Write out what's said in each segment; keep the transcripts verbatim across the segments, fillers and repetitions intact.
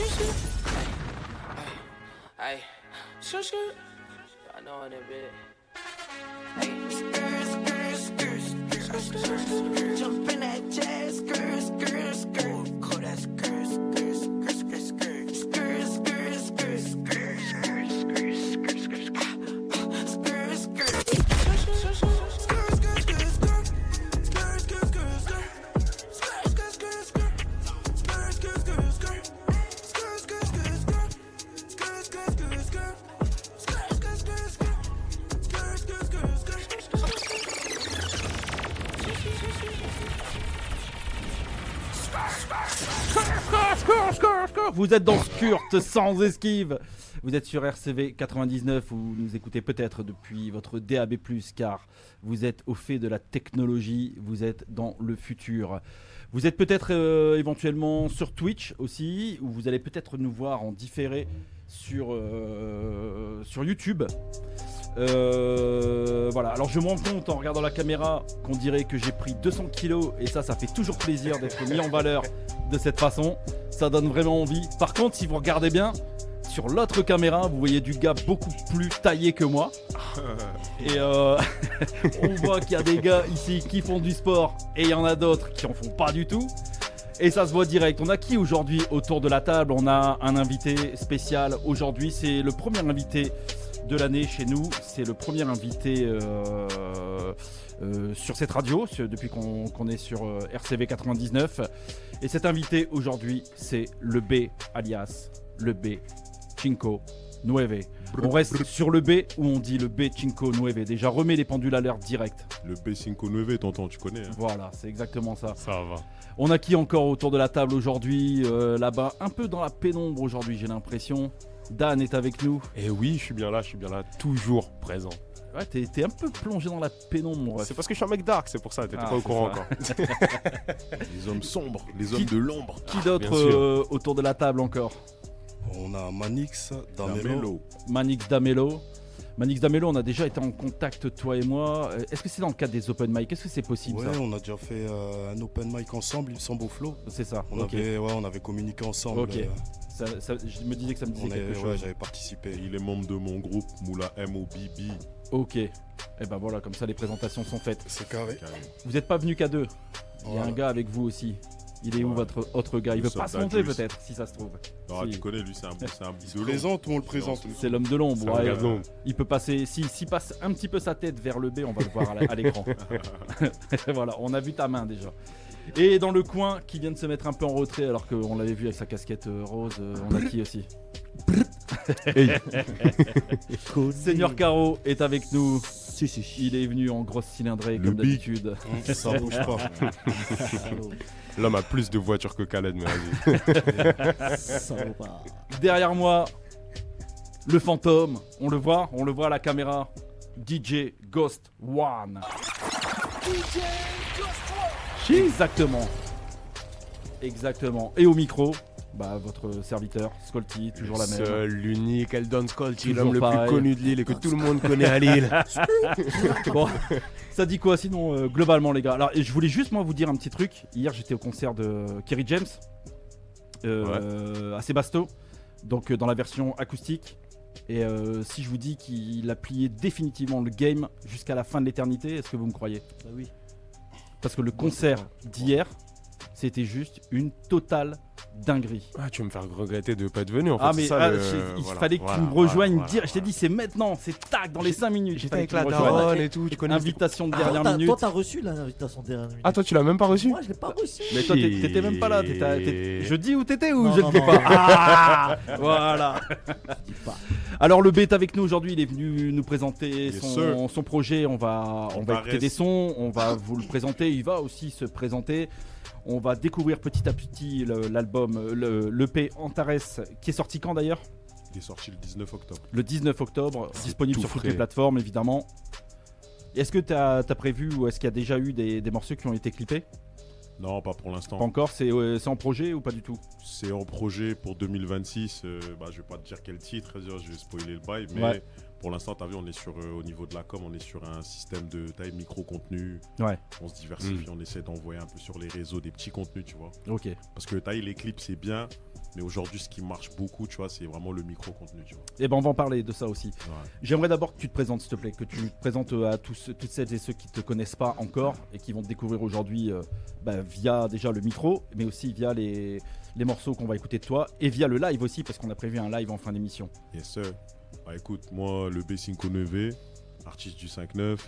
Hey, shoot, shoot. I know in a bit. Hey, jump in that jazz, skirt, skirt, skirt. Oh, that skirt, skirt, skirt, skirt, skirt, skirt, skirt, skirt, skirt, skirt, skirt, skirt, skirt, skirt, skirt. Vous êtes dans Skurt sans esquive. Vous êtes sur R C V quatre-vingt-dix-neuf ou vous nous écoutez peut-être depuis votre D A B plus, car vous êtes au fait de la technologie, vous êtes dans le futur. Vous êtes peut-être euh, éventuellement sur Twitch aussi, ou vous allez peut-être nous voir en différé sur, euh, sur YouTube. Euh, voilà, alors je me rends compte en regardant la caméra qu'on dirait que j'ai pris deux cents kilos, et ça, ça fait toujours plaisir d'être mis en valeur de cette façon. Ça donne vraiment envie. Par contre, si vous regardez bien, sur l'autre caméra, vous voyez du gars beaucoup plus taillé que moi. Et euh, on voit qu'il y a des gars ici qui font du sport et il y en a d'autres qui en font pas du tout. Et ça se voit direct. On a qui aujourd'hui autour de la table? On a un invité spécial aujourd'hui. C'est le premier invité de l'année chez nous. C'est le premier invité euh, euh, sur cette radio depuis qu'on, qu'on est sur euh, R C V quatre-vingt-dix-neuf. Et cet invité aujourd'hui, c'est le B, alias le B Cinco Nueve. On reste sur le B où on dit le B Cinco Nueve. Déjà, remets les pendules à l'heure direct. Le B Cinco Nueve, tonton, tu connais. Hein. Voilà, c'est exactement ça. Ça va. On a qui encore autour de la table aujourd'hui, euh, là-bas, un peu dans la pénombre aujourd'hui, j'ai l'impression. Dan est avec nous. Et oui, je suis bien là, je suis bien là, toujours présent. Ouais, t'es, t'es un peu plongé dans la pénombre, mon ref. C'est parce que je suis un mec dark, c'est pour ça, t'étais ah, pas au courant ça. encore. Les hommes sombres, les hommes qui, de l'ombre. Qui d'autre euh, autour de la table encore? On a Manix Damelo. Damelo. Manix Damelo. Manix Damelo, on a déjà été en contact, toi et moi. Est-ce que c'est dans le cadre des open mic? Est-ce que c'est possible? Ouais, ça on a déjà fait euh, un open mic ensemble, il me semble, au Flow. C'est ça. On, okay. avait, ouais, on avait communiqué ensemble. Ok. Euh, ça, ça, je me disais que ça me disait quelque est, chose. Ouais, j'avais participé. Il est membre de mon groupe Moula M O B B. Ok. Et eh ben voilà, comme ça les présentations sont faites. C'est carré. carré. Vous n'êtes pas venu qu'à deux. Il y a voilà. un gars avec vous aussi. Il est ouais. où votre autre gars? Il le veut pas se monter peut-être, si ça se trouve. Non, si. Tu connais, lui, c'est un, c'est un il se présente ou on le présente? C'est l'homme de l'ombre. Ouais, euh, l'ombre. Il peut passer, s'il si, si passe un petit peu sa tête vers le B, on va le voir à, la, à l'écran. Voilà, on a vu ta main déjà. Et dans le coin, qui vient de se mettre un peu en retrait alors qu'on l'avait vu avec sa casquette euh, rose, euh, on a qui aussi? Seigneur Caro est avec nous. Si, si. Il est venu en grosse cylindrée le comme big. d'habitude. Ça bouge pas. L'homme a plus de voitures que Khaled, mais vas-y. Ça vaut pas. Derrière moi, le fantôme. On le voit, on le voit à la caméra. D J Ghost One. D J Ghost One. Exactement. Exactement. Et au micro, bah, votre serviteur, Scolty, toujours la même. Seul, l'unique, Eldon Scolty, Toujours l'homme pareil. le plus connu de l'île et que tout le monde connaît à Lille. Bon, ça dit quoi sinon euh, globalement les gars? Alors je voulais juste moi vous dire un petit truc. Hier j'étais au concert de Kerry James euh, ouais. à Sébasto, donc euh, dans la version acoustique. Et euh, si je vous dis qu'il a plié définitivement le game jusqu'à la fin de l'éternité, est-ce que vous me croyez? Bah oui. Parce que le concert d'hier, c'était juste une totale dinguerie. Ah, tu vas me faire regretter de ne pas être venu en fait. Ah mais ça, ah, le... il voilà, fallait que voilà, tu me rejoignes voilà, dire. voilà. Je t'ai dit c'est maintenant, c'est tac dans les cinq minutes. J'étais avec que la tu me rejoignes. daronne et tout, tu connais. Invitation de Ah, dernière t'as, minute. toi, t'as reçu l'invitation de dernière minute. Ah, toi, tu l'as même pas reçu? Moi, je l'ai pas reçu. Mais toi, t'étais, t'étais même pas là. T'étais, t'étais... Je dis où t'étais ou non, je non, ne dis non. pas? Ah, voilà. Je dis pas. Alors le B est avec nous aujourd'hui. Il est venu nous présenter Yes, son, son projet. On va, on va Antares. écouter des sons. On va vous le présenter. Il va aussi se présenter. On va découvrir petit à petit le, l'album, le, l'E P Antares, qui est sorti quand d'ailleurs? Il est sorti le dix-neuf octobre. Le dix-neuf octobre, C'est disponible tout sur toutes frais. les plateformes évidemment. Est-ce que tu as prévu ou est-ce qu'il y a déjà eu des, des morceaux qui ont été clippés? Non, pas pour l'instant. Pas encore, c'est, euh, c'est en projet ou pas du tout? C'est en projet pour deux mille vingt-six. Euh, bah, je vais pas te dire quel titre, je vais spoiler le bail. Mais Ouais. pour l'instant, t'as vu, on est sur, euh, au niveau de la com, on est sur un système de taille micro-contenu. Ouais, On se diversifie, on essaie d'envoyer un peu sur les réseaux des petits contenus, tu vois. ok. Parce que taille, les clips, c'est bien. Mais aujourd'hui, ce qui marche beaucoup, tu vois, c'est vraiment le micro-contenu, tu vois. Et ben on va en parler de ça aussi. Ouais. J'aimerais d'abord que tu te présentes, s'il te plaît, que tu te présentes euh, à tous, toutes celles et ceux qui te connaissent pas encore et qui vont te découvrir aujourd'hui euh, bah, via déjà le micro, mais aussi via les, les morceaux qu'on va écouter de toi et via le live aussi, parce qu'on a prévu un live en fin d'émission. Yes, sir. Bah, écoute, moi, le B cinq neuf, artiste du cinq neuf.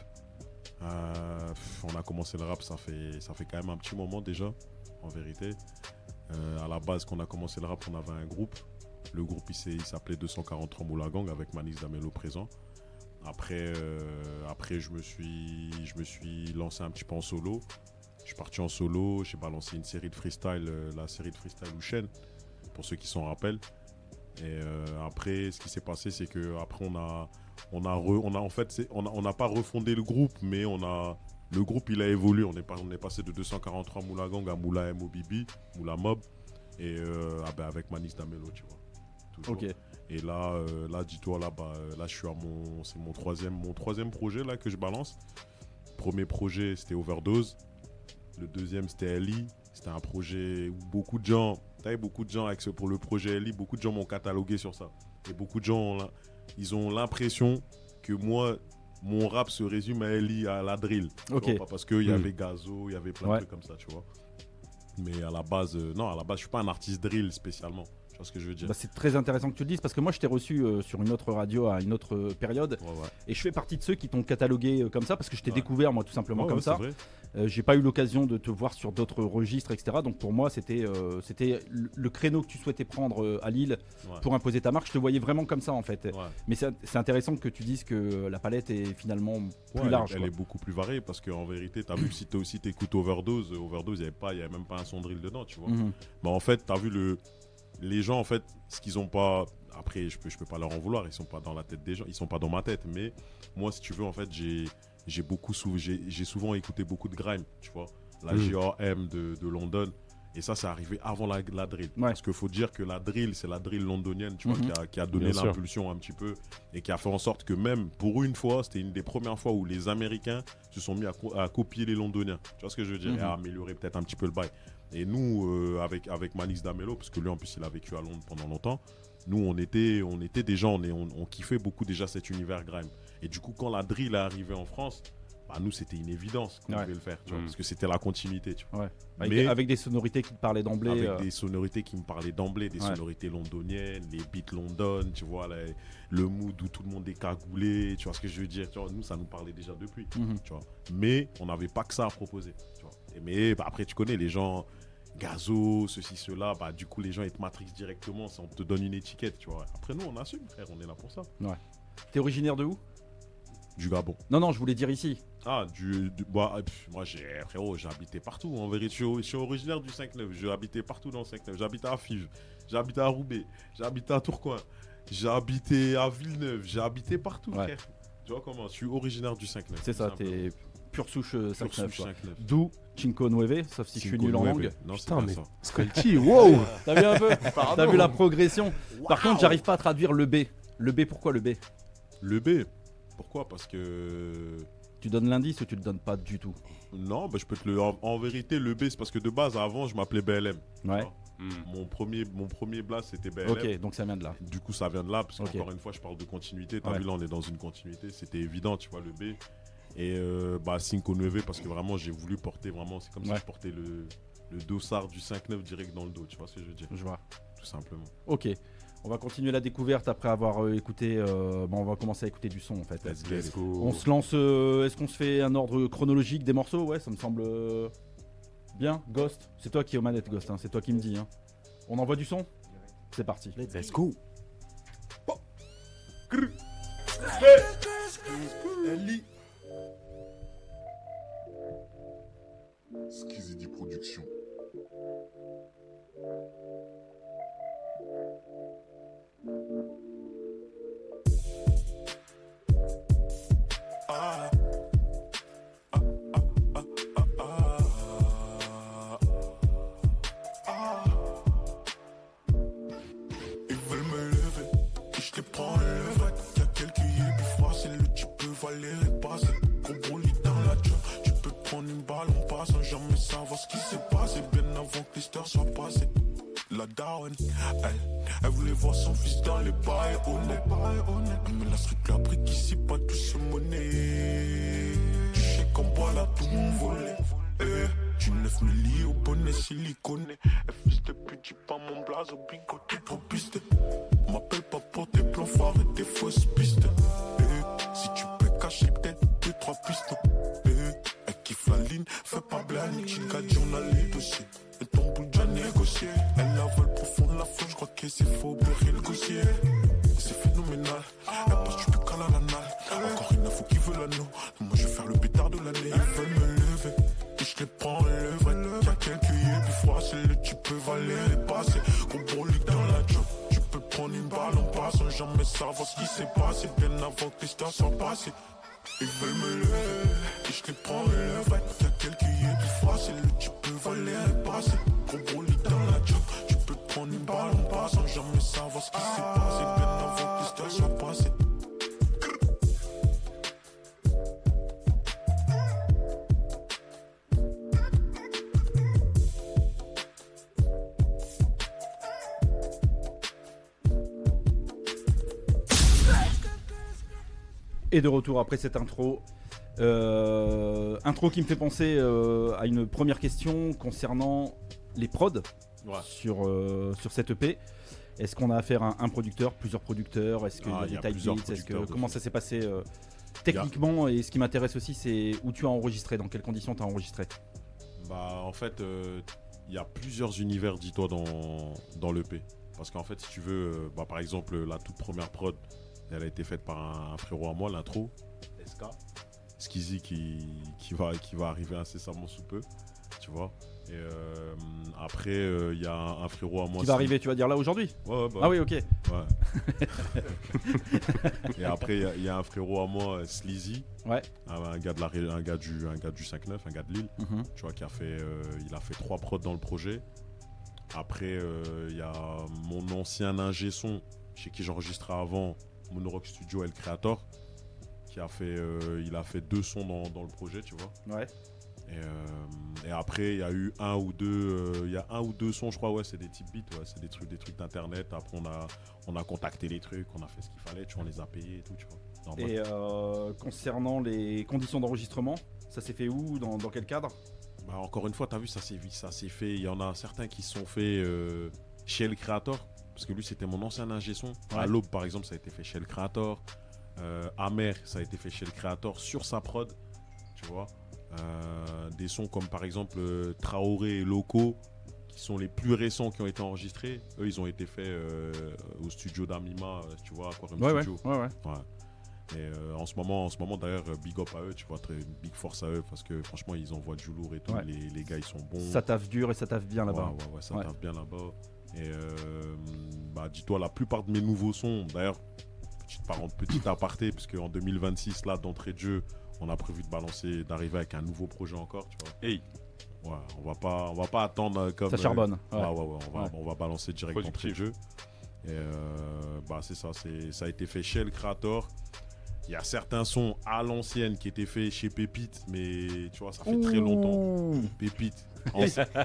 Euh, pff, on a commencé le rap, ça fait, ça fait quand même un petit moment déjà, en vérité. Euh, à la base, quand on a commencé le rap, on avait un groupe. Le groupe, il, s'est- il s'appelait deux cent quarante-trois Moula Gang avec Manix Damelo présent. Après, euh, après je, me suis, je me suis lancé un petit peu en solo. Je suis parti en solo, j'ai balancé une série de freestyle, euh, la série de freestyle Ouchen, pour ceux qui s'en rappellent. Et euh, après, ce qui s'est passé, c'est que après on a, on a, re- on a en fait, c'est- on a- on n'a pas refondé le groupe, mais on a, le groupe il a évolué. On est, pas- on est passé de deux cent quarante-trois Moula Gang à Moula M O B B, Moula Mob, et euh, ah ben, avec Manix Damelo, tu vois. Toujours. Ok. Et là, euh, là, dis-toi là, bah, euh, là, je suis à mon, c'est mon troisième, mon troisième projet là que je balance. Premier projet, c'était Overdose. Le deuxième, c'était L I. C'était un projet où beaucoup de gens, t'as vu, beaucoup de gens avec ce, pour le projet L I, beaucoup de gens m'ont catalogué sur ça. Et beaucoup de gens, ont l'im- ils ont l'impression que moi, mon rap se résume à L I, à la drill. Tu Ok. vois, pas parce qu'il y Mm. avait Gazo, il y avait plein Ouais. de trucs comme ça, tu vois. Mais à la base, euh, non, à la base, je suis pas un artiste drill spécialement. Tu vois ce que je veux dire? Bah, c'est très intéressant que tu le dises parce que moi je t'ai reçu euh, sur une autre radio à une autre euh, période Ouais, ouais. et je fais partie de ceux qui t'ont catalogué euh, comme ça parce que je t'ai Ouais. découvert moi tout simplement Ouais, comme ouais, ça. c'est vrai. Euh, j'ai pas eu l'occasion de te voir sur d'autres registres, et cetera. Donc pour moi, c'était euh, c'était le le créneau que tu souhaitais prendre euh, à Lille Ouais. pour imposer ta marque. Je te voyais vraiment comme ça en fait. Ouais. Mais c'est c'est intéressant que tu dises que la palette est finalement plus Ouais, large. Elle, quoi. elle est beaucoup plus variée parce qu'en vérité, tu as vu que si tu aussi écoutes Overdose, Overdose, il n'y avait, pas- il y avait même pas un son drill dedans, tu vois. Mhm. Mais en fait, tu as vu le. Les gens, en fait, ce qu'ils ont pas. Après, je peux, je peux pas leur en vouloir, ils sont pas dans la tête des gens, ils sont pas dans ma tête. Mais moi, si tu veux, en fait, j'ai j'ai beaucoup sou- j'ai j'ai souvent écouté beaucoup de grime, tu vois. La Mm. G A M de, de London. Et ça, c'est arrivé avant la, la drill. Ouais. Parce qu'il faut dire que la drill, c'est la drill londonienne, tu vois, Mhm. qui, a, qui a donné Bien sûr. l'impulsion un petit peu et qui a fait en sorte que même pour une fois, c'était une des premières fois où les Américains se sont mis à, co- à copier les Londoniens. Tu vois ce que je veux dire? Mhm. Et à améliorer peut-être un petit peu le bail. Et nous, euh, avec, avec Manix Damelo, parce que lui, en plus, il a vécu à Londres pendant longtemps, nous, on était, on était des gens, on, est- on, on kiffait beaucoup déjà cet univers grime. Et du coup, quand la drill est arrivée en France, bah, nous, c'était une évidence qu'on Ouais. devait le faire, tu vois, Mhm. parce que c'était la continuité, tu vois. Avec, Mais- avec des sonorités qui te parlaient d'emblée. Avec euh, des sonorités qui me parlaient d'emblée, des Ouais. sonorités londoniennes, les beats London, tu vois, les- le mood où tout le monde est cagoulé, tu vois ce que je veux dire, tu vois, nous, ça nous parlait déjà depuis, mhm. tu vois. Mais on n'avait pas que ça à proposer, tu vois. Et mais bah, après, tu connais les gens, Gazo, ceci, cela, bah, du coup, les gens, ils te matrixent directement, ça, on te donne une étiquette, tu vois. Après, nous, on assume, frère, on est là pour ça. T'es originaire de où? Du Gabon. Non, non, je voulais dire ici. Ah, du, du- bah, pff, moi, j'ai, frérot, j'ai habité partout. En vérité, je suis, je suis originaire du cinq neuf. J'ai habité partout dans le cinq neuf. J'ai habité à Fives, j'ai habité à Roubaix, j'ai habité à Tourcoing, j'ai habité à Villeneuve, j'ai habité partout, Ouais. frère. Tu vois comment? Je suis originaire du cinq neuf. C'est tout ça, simplement. t'es pure souche euh, Pure cinq neuf. souche quoi. cinq neuf. D'où Cinco Nueve, sauf si je suis Cinco nul en Nueve. langue. Non, c'est Putain, pas mais ça. Sculpty, wow! T'as vu un peu? T'as vu la progression? Par contre, j'arrive pas à traduire le B. Le B, pourquoi le B? Le B. Pourquoi? Parce que. Tu donnes l'indice ou tu le donnes pas du tout? Non, bah, je peux te le. En, en vérité, le B, c'est parce que de base, avant, je m'appelais B L M. Ouais. vois. Mon premier, mon premier blast, c'était B L M. Ok, donc ça vient de là. Du coup, ça vient de là, parce Ok. qu'encore une fois, je parle de continuité. T'as Ouais. vu, là, on est dans une continuité. C'était évident, tu vois, le B. Et euh, bah, Cinco Nueve, parce que vraiment, j'ai voulu porter vraiment. C'est comme Ouais. si je portais le, le dossard du cinq neuf direct dans le dos, tu vois ce que je veux dire? Je vois. Tout simplement. Ok. On va continuer la découverte après avoir euh, écouté. euh, bon, on va commencer à écouter du son en fait. Let's get Let's it. go. On se lance. euh, Est-ce qu'on se fait un ordre chronologique des morceaux? Ouais, ça me semble euh, bien. Ghost, c'est toi qui es aux manettes, Ghost. Hein, c'est toi qui me dis. Hein. On envoie du son? C'est parti. Let's go. Ellie. Skizzy Production. Ah. Ils veulent me lever, et je les prends le levrette. Y'a quelqu'un qui est plus froid, c'est le type peut valer passer. Gros broli dans la job, tu peux prendre une balle, on passe sans jamais savoir ce qui s'est passé. Bien avant que l'histoire soit passée. la daronne. Elle, elle voulait voir son fils dans les bails honnêtes. Mais la street lui a appris qu'ici pas tout se monnaie. Tu sais qu'on boit là tout volé. Eh, du neuf milli au bonnet siliconé. Elle fils de pute, dis pas mon blaze au bigot, t'es trop piste. M'appelle pas pour tes plans foirés et tes fausses pistes. Eh, si tu peux cacher peut-être deux, trois pistes. Eh, elle kiffe la ligne, fais pas blague. Tu gardes journal les dossiers. Et ton bout déjà négocié. Elle avale profond la faute, je crois que c'est faux, beurrer le gossier. C'est phénoménal, elle passe du cal à l'anal. Encore une info qui veut l'anneau. Moi je vais faire le pétard de l'année. Ils veulent me lever, et je les prends le vrai. Y'a quelques yeux plus froids, c'est le tu peux valer les passés. Gros brolique dans la job, tu peux prendre une balle en passant. Jamais savoir ce qui s'est passé, bien avant que l'histoire soit passée. Ils veulent me lever, et je les prends le vrai. Y'a quelques yeux plus froids, c'est le tu peux valer les passés. Gros brolique dans la job, tu peux prendre une balle en passant. Jamais savoir ce qui s'est passé, bien avant que l'histoire soit passée. Et de retour après cette intro. Euh, intro qui me fait penser euh, à une première question concernant les prods Ouais. sur, euh, sur cette E P. Est-ce qu'on a affaire à un producteur, plusieurs producteurs? Est-ce qu'il Ah, y a il y des a tight plusieurs beats? Est-ce que, producteurs comment dessus. ça s'est passé euh, techniquement? Et ce qui m'intéresse aussi, c'est où tu as enregistré, dans quelles conditions tu as enregistré. Bah, en fait, il euh, y a plusieurs univers, dis-toi, dans, dans l'E P. Parce qu'en fait, si tu veux, euh, bah, par exemple, la toute première prod, elle a été faite par un, un frérot à moi, l'intro, S K, Skizzy, qui, qui, va, qui va arriver incessamment sous peu, tu vois. Et euh, après, il euh, y a un, un frérot à moi. Qui va arriver, tu vas dire là aujourd'hui? Ouais, ouais, bah, Ah oui, ok. ouais. Et après, il y, y a un frérot à moi, Sleazy, Ouais. un, un gars de la, ré- un gars du, un gars du cinq neuf, un gars de Lille. Mhm. Tu vois, qui a fait, euh, il a fait trois prods dans le projet. Après, il euh, y a mon ancien ingé son, chez qui j'enregistrais avant, Monorock Studio El Creator, qui a fait, euh, il a fait deux sons dans, dans le projet, tu vois. Ouais. Et, euh, et après, il y a eu un ou deux, il euh, y a un ou deux sons, je crois, ouais, c'est des types beats, ouais, c'est des trucs, des trucs d'internet. Après, on a, on a contacté les trucs, on a fait ce qu'il fallait, tu vois, on les a payés et tout, tu vois. Normal. Et euh, concernant les conditions d'enregistrement, ça s'est fait où? Dans, dans quel cadre? Bah, encore une fois, t'as vu, ça s'est ça s'est fait. Il y en a certains qui se sont faits euh, chez El Creator, parce que lui, c'était mon ancien ingé son. Ouais. À l'Aube, par exemple, ça a été fait chez El Creator. Euh, Amer, ça a été fait chez El Creator sur sa prod, tu vois. Euh, des sons comme par exemple euh, Traoré et Loco, qui sont les plus récents qui ont été enregistrés. Eux, ils ont été faits euh, au studio d'Amima, euh, tu vois, Aquarium Ouais, ouais, Studio. ouais, ouais. Ouais. Et euh, en ce moment, en ce moment d'ailleurs, euh, big up à eux, tu vois, très big force à eux, parce que franchement, ils envoient du lourd et tout. Ouais. Les, les gars, ils sont bons. Ça taffe dur et ça taffe bien là-bas. Ouais, ouais, ouais, ça Ouais. taffe bien là-bas. Et euh, bah, dis-toi, la plupart de mes nouveaux sons, d'ailleurs, petite, parent- petite aparté, parce qu'en deux mille vingt-six, là, d'entrée de jeu, on a prévu de balancer, d'arriver avec un nouveau projet encore, tu vois. Hey, Ouais, on va pas, on va pas attendre euh, comme. Ça charbonne. euh, Ouais. ouais, ouais, ouais, on va, Ouais. on va balancer direct d'entrée de jeu. Et euh, bah, c'est ça, c'est, ça a été fait chez El Creator. Il y a certains sons à l'ancienne qui étaient faits chez Pépite, mais tu vois, ça fait très longtemps. Ouh. Pépite. Ah,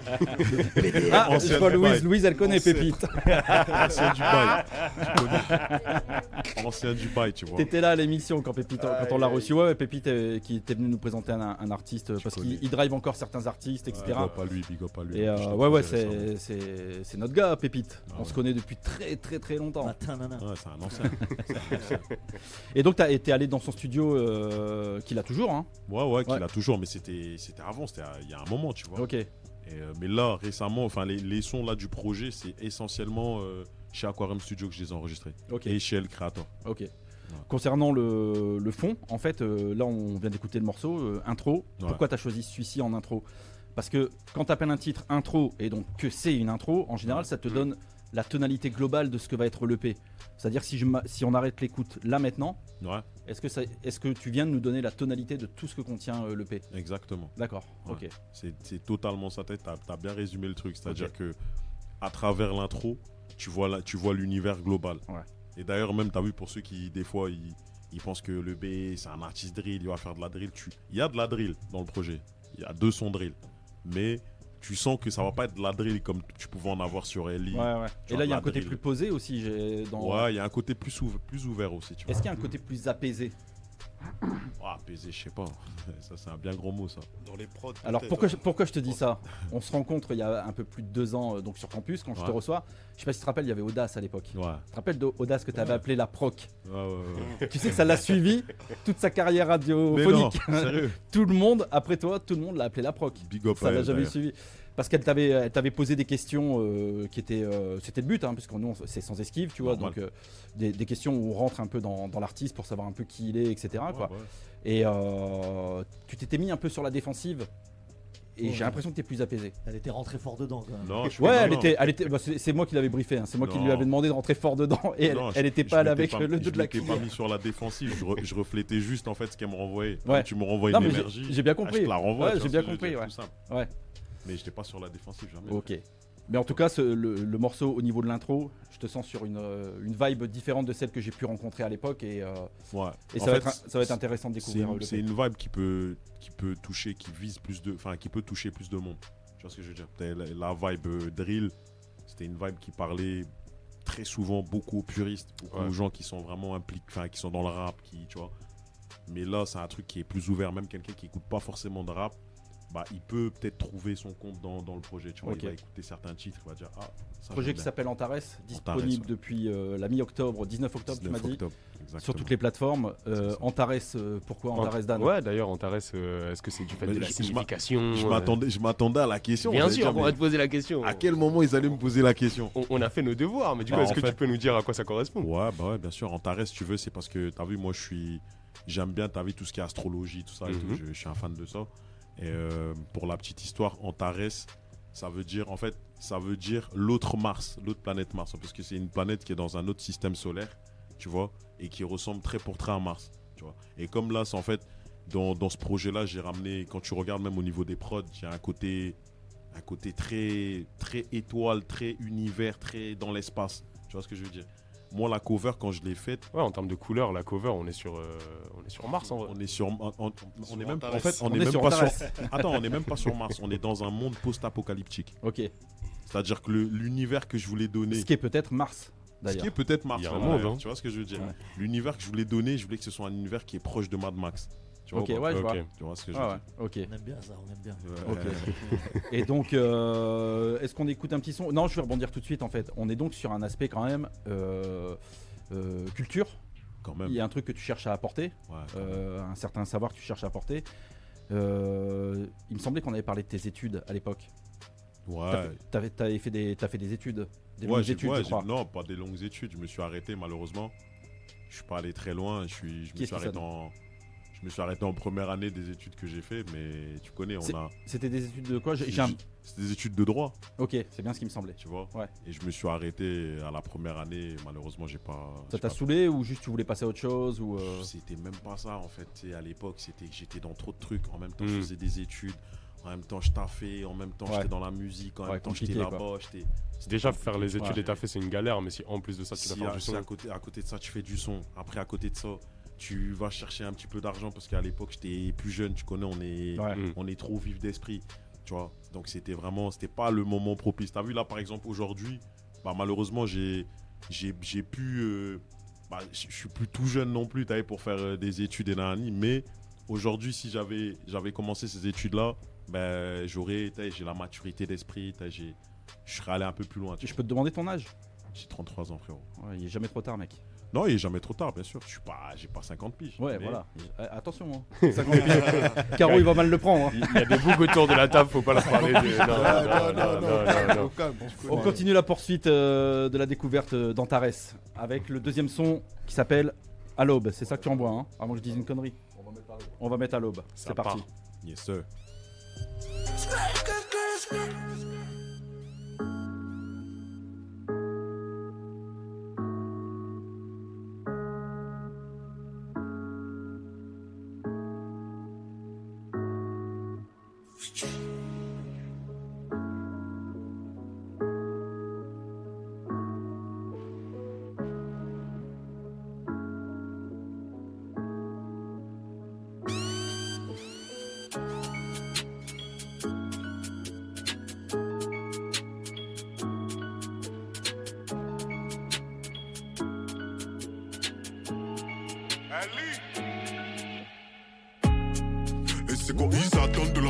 je Ancienne vois du Louise, bail. Louise elle connaît Ancienne. Pépite. Ancien du bail. Tu connais. Ancien du bail, tu vois. T'étais là à l'émission quand Pépite, quand on l'a Aïe, reçu. Ouais, ouais, Pépite euh, qui était venu nous présenter un, un artiste parce connais. qu'il il drive encore certains artistes, Big et cetera. up à lui, big up à lui. Et Je euh, te ouais, ouais, conseillerais ça, c'est, c'est, c'est notre gars, Pépite. Ah on ouais. se connaît depuis très, très, très longtemps. Matin, nana. ouais. Ouais, c'est un ancien. C'est un ancien. Et donc, t'as été allé dans son studio euh, qu'il a toujours, hein. Ouais, ouais, qu'il Ouais. a toujours, mais c'était, c'était avant, c'était à- il y a un moment, tu vois. Ok. Et, euh, mais là, récemment, enfin, les, les sons là du projet, c'est essentiellement euh, chez Aquarium Studio que je les ai enregistrés. Ok. Et chez El Creator. Ok. Concernant le, le fond, en fait, euh, là on vient d'écouter le morceau, euh, intro. Ouais. Pourquoi t'as choisi celui-ci en intro? Parce que quand t'appelles un titre intro et donc que c'est une intro, en général ça te Mhm. donne la tonalité globale de ce que va être l'E P. C'est-à-dire si, je m'a- si on arrête l'écoute là maintenant, Ouais, est-ce que, ça, est-ce que tu viens de nous donner la tonalité de tout ce que contient euh, l'E P? exactement. D'accord, Ouais. ok. C'est, c'est totalement ça. T'as, t'as bien résumé le truc. C'est-à-dire Ok. que à travers l'intro, tu vois, la- tu vois l'univers global. Ouais. Et d'ailleurs, même, t'as vu, pour ceux qui, des fois, ils, ils pensent que le B, c'est un artiste drill, il va faire de la drill. Tu... Il y a de la drill dans le projet. Il y a deux sons drill. Mais tu sens que ça va pas être de la drill comme tu pouvais en avoir sur Ellie. Ouais, ouais. Tu Et vois, là, il y a la un côté drill. plus posé aussi. j'ai- Dans... Ouais, il y a un côté plus, ouv- plus ouvert aussi. Tu vois. Est-ce qu'il y a un côté plus apaisé? Ah, apaisé, je sais pas. Ça, c'est un bien gros mot, ça. Dans les prods. Alors peut-être, pourquoi hein. je, pourquoi je te dis ça? On se rencontre il y a un peu plus de deux ans euh, donc sur campus quand je te Ouais. reçois. Je sais pas si tu te rappelles, il y avait Audace à l'époque. Ouais. Tu te rappelles d'Audace que tu avais appelé la proc? Ouais, ouais, ouais. Tu sais que ça l'a suivi toute sa carrière Mais non, radiophonique. sérieux. Tout le monde, après toi, tout le monde l'a appelé la proc. Big up Ça à l'a elle, jamais d'ailleurs. suivi. Parce qu'elle t'avait, elle t'avait posé des questions euh, qui étaient. euh, c'était le but, hein, puisque nous, on- c'est sans esquive, tu vois. Normal. Donc, euh, des, des questions où on rentre un peu dans, dans l'artiste pour savoir un peu qui il est, et cetera. Ouais, quoi. ouais. Et euh, tu t'étais mis un peu sur la défensive. Et Ouais. j'ai l'impression que t'es plus apaisé. Elle était rentrée fort dedans quand même. Non, je suis Ouais, non, elle non. était, elle était. bah, c'est, c'est moi qui l'avais briefé. hein, C'est moi qui Non. lui avais demandé de rentrer fort dedans. Et elle, Non, elle je- était je pas là m'étais avec pas- le dos de la Je m'étais cuillère. pas mis sur la défensive, je, re- je reflétais juste en fait ce qu'elle me renvoyait. Ouais. Quand tu me renvoies Non, une mais j'ai- énergie, j'ai bien ah, compris. je te la renvoie. Ouais, tu j'ai vois bien ce que je veux compris, dire, ouais. tout simple. Ouais. Mais j'étais pas sur la défensive jamais. Ok. Mais en tout cas, ce- le, le morceau au niveau de l'intro, je te sens sur une, euh, une vibe différente de celle que j'ai pu rencontrer à l'époque. Et, euh, Ouais. et En ça, va fait, être, un- ça va être intéressant de C'est découvrir une, le c'est une vibe qui peut, qui peut toucher, qui vise plus de, enfin qui peut toucher plus de monde. Tu vois ce que je veux dire? T'as La, la vibe euh, drill, c'était une vibe qui parlait très souvent beaucoup aux puristes, beaucoup Ouais. aux gens qui sont vraiment impliqués, enfin qui sont dans le rap, qui, tu vois. Mais là, c'est un truc qui est plus ouvert. Même quelqu'un qui écoute pas forcément de rap, bah il peut peut-être trouver son compte dans, dans le projet. Tu vois, Ok. il va écouter certains titres, il va dire ah. Ça, projet j'aime qui bien. s'appelle Antares, disponible ouais. depuis euh, la mi-octobre, dix-neuf octobre, tu m'as dix-neuf dit, octobre, sur exactement. toutes les plateformes. Euh, C'est ça. Antares, euh, pourquoi Antares Dan? Ouais, d'ailleurs, Antares, euh, est-ce que c'est du fait Mais de la je- je signification Je euh, m'attendais, je m'attendais à la question. Bien j'allais sûr, dire, on pourrait mais te poser la question. à quel moment ils allaient me poser la question? On, on a fait nos devoirs, mais du coup, Bah, est-ce en que fait- tu peux nous dire à quoi ça correspond? Ouais, bah ouais, bien sûr. Antares, si tu veux, c'est parce que t'as vu, moi, je suis, j'aime bien, t'as vu tout ce qui est astrologie, tout ça, et Mhm. tout, je, je suis un fan de ça. Et euh, pour la petite histoire, Antares, ça veut dire, en fait, ça veut dire l'autre Mars, l'autre planète Mars, parce que c'est une planète qui est dans un autre système solaire, tu vois, et qui ressemble très pour très à Mars, tu vois. Et comme là, c'est en fait, dans, dans ce projet-là, j'ai ramené, quand tu regardes même au niveau des prods, j'ai un côté, un côté très, très étoile, très univers, très dans l'espace, tu vois ce que je veux dire. Moi, la cover, quand je l'ai faite, Ouais, en termes de couleur, la cover, on est sur, euh, on est sur Mars en vrai. on est sur, on, on- on Sur est même, Antares. en fait, on, On est est même sur pas Antares. sur, attends, on n'est même pas sur Mars, on est dans un monde post-apocalyptique. Ok. C'est-à-dire que le- l'univers que je voulais donner, Ce qui est peut-être Mars, ce d'ailleurs. qui est peut-être Mars, Il y a un ouais, monde, ouais, hein. tu vois ce que je veux dire. Ouais. L'univers que je voulais donner, je voulais que ce soit un univers qui est proche de Mad Max. Tu vois Ok, ou pas ouais, je Ok. vois. Tu vois ce que je Ah veux ouais, dire. ok. On aime bien ça, on aime bien. Ouais. Ok. Et donc, euh, est-ce qu'on écoute un petit son? Non, je vais rebondir tout de suite en fait. On est donc sur un aspect quand même euh, euh, culture. Quand même. Il y a un truc que tu cherches à apporter, Ouais, quand même. euh, un certain savoir que tu cherches à apporter. Euh, il me semblait qu'on avait parlé de tes études à l'époque. T'as Ouais. fait- T'avais t'avais fait des, t'as fait des études, des Ouais, longues j'ai- études, ouais, je j'ai- crois. non, pas des longues études. Je me suis arrêté malheureusement. Je suis pas allé très loin. Je suis, je me Qu'est-ce suis que ça arrêté en, je me suis arrêté en première année des études que j'ai fait. Mais tu connais, on a. C'était des études de quoi? J'ai- c'est j'ai un- ju- C'était des études de droit, Ok, c'est bien ce qui me semblait. tu vois. Ouais. Et je me suis arrêté à la première année. Malheureusement, j'ai pas. Ça j'ai t'a pas- saoulé ou juste tu voulais passer à autre chose ou euh, C'était même pas ça en fait. Tu sais, à l'époque, c'était que j'étais dans trop de trucs. En même temps, Mm. je faisais des études. En même temps, je taffais. En même temps, Ouais. j'étais dans la musique. En Ouais, même temps, j'étais compliqué, là-bas. J'étais. Déjà, faire les études Ouais. et taffer, c'est une galère, mais si en plus de ça, tu Si dois faire à, du si son. à côté, à côté de ça, tu fais du son. Après, à côté de ça, tu vas chercher un petit peu d'argent parce qu'à l'époque, j'étais plus jeune. Tu connais, on est, Ouais. Mm. on est trop vif d'esprit. Tu vois. Donc, c'était vraiment, c'était pas le moment propice. T'as vu là, par exemple, aujourd'hui, bah, malheureusement, j'ai, j'ai, j'ai pu. euh, bah, je je suis plus tout jeune non plus, t'as vu, pour faire euh, des études et nanani. Mais aujourd'hui, si j'avais, j'avais commencé ces études-là, ben, j'aurais, t'as vu, j'ai la maturité d'esprit. t'as vu, j'ai, je serais allé un peu plus loin. tu je vois. peux te demander ton âge? J'ai trente-trois ans, frérot. Ouais, il est jamais trop tard, mec. Non, il est jamais trop tard, bien sûr. Je suis pas, j'ai pas cinquante piges. Ouais, mais- voilà. Euh, attention, hein. cinquante piges. Caro, il va mal le prendre. hein. Il y a des boucs autour de la table, faut pas leur parler de. Non, non, non, non, non, non. Au calme, on se On connaît. continue la poursuite euh, de la découverte euh, d'Antares avec le deuxième son qui s'appelle À l'aube. C'est ça que tu envoies, hein, avant que je dise une connerie. On va mettre à l'aube. Ça C'est parti. part. Yes, sir.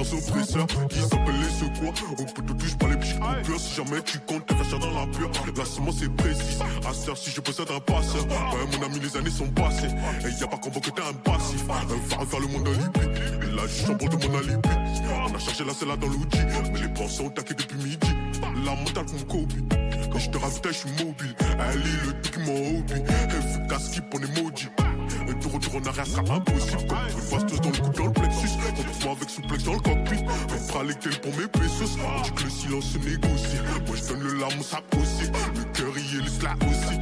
silence oppresseur qui s'appelle les secours. Au bout de touche pas les petits coupures. Si jamais tu comptes, t'es faire dans la pure. La semence est précise. À cette heure, si je possède un passeur. Ouais, mon ami, les années sont passées. Et y a pas comment que t'es un passif. Va refaire le monde alibi. Et là, je chambre de mon alibi. On a cherché la celle-là dans l'outil. Mais les pensées ont taqué depuis midi. La mentale comme Kobe. Quand je te ravitaille, je suis mobile. Elle est le truc, mon hobby. Elle veut qu'à skip, on est maudit. Et de retour en arrière sera impossible. Comme une bastos dans le cou, dans le plexus. Retrouve-moi avec souplex dans le cockpit. On fera les tels pour mes pesos. On dit que le silence se négocie. Moi je donne le larme, ça aussi. Le cœur y est, le sla aussi.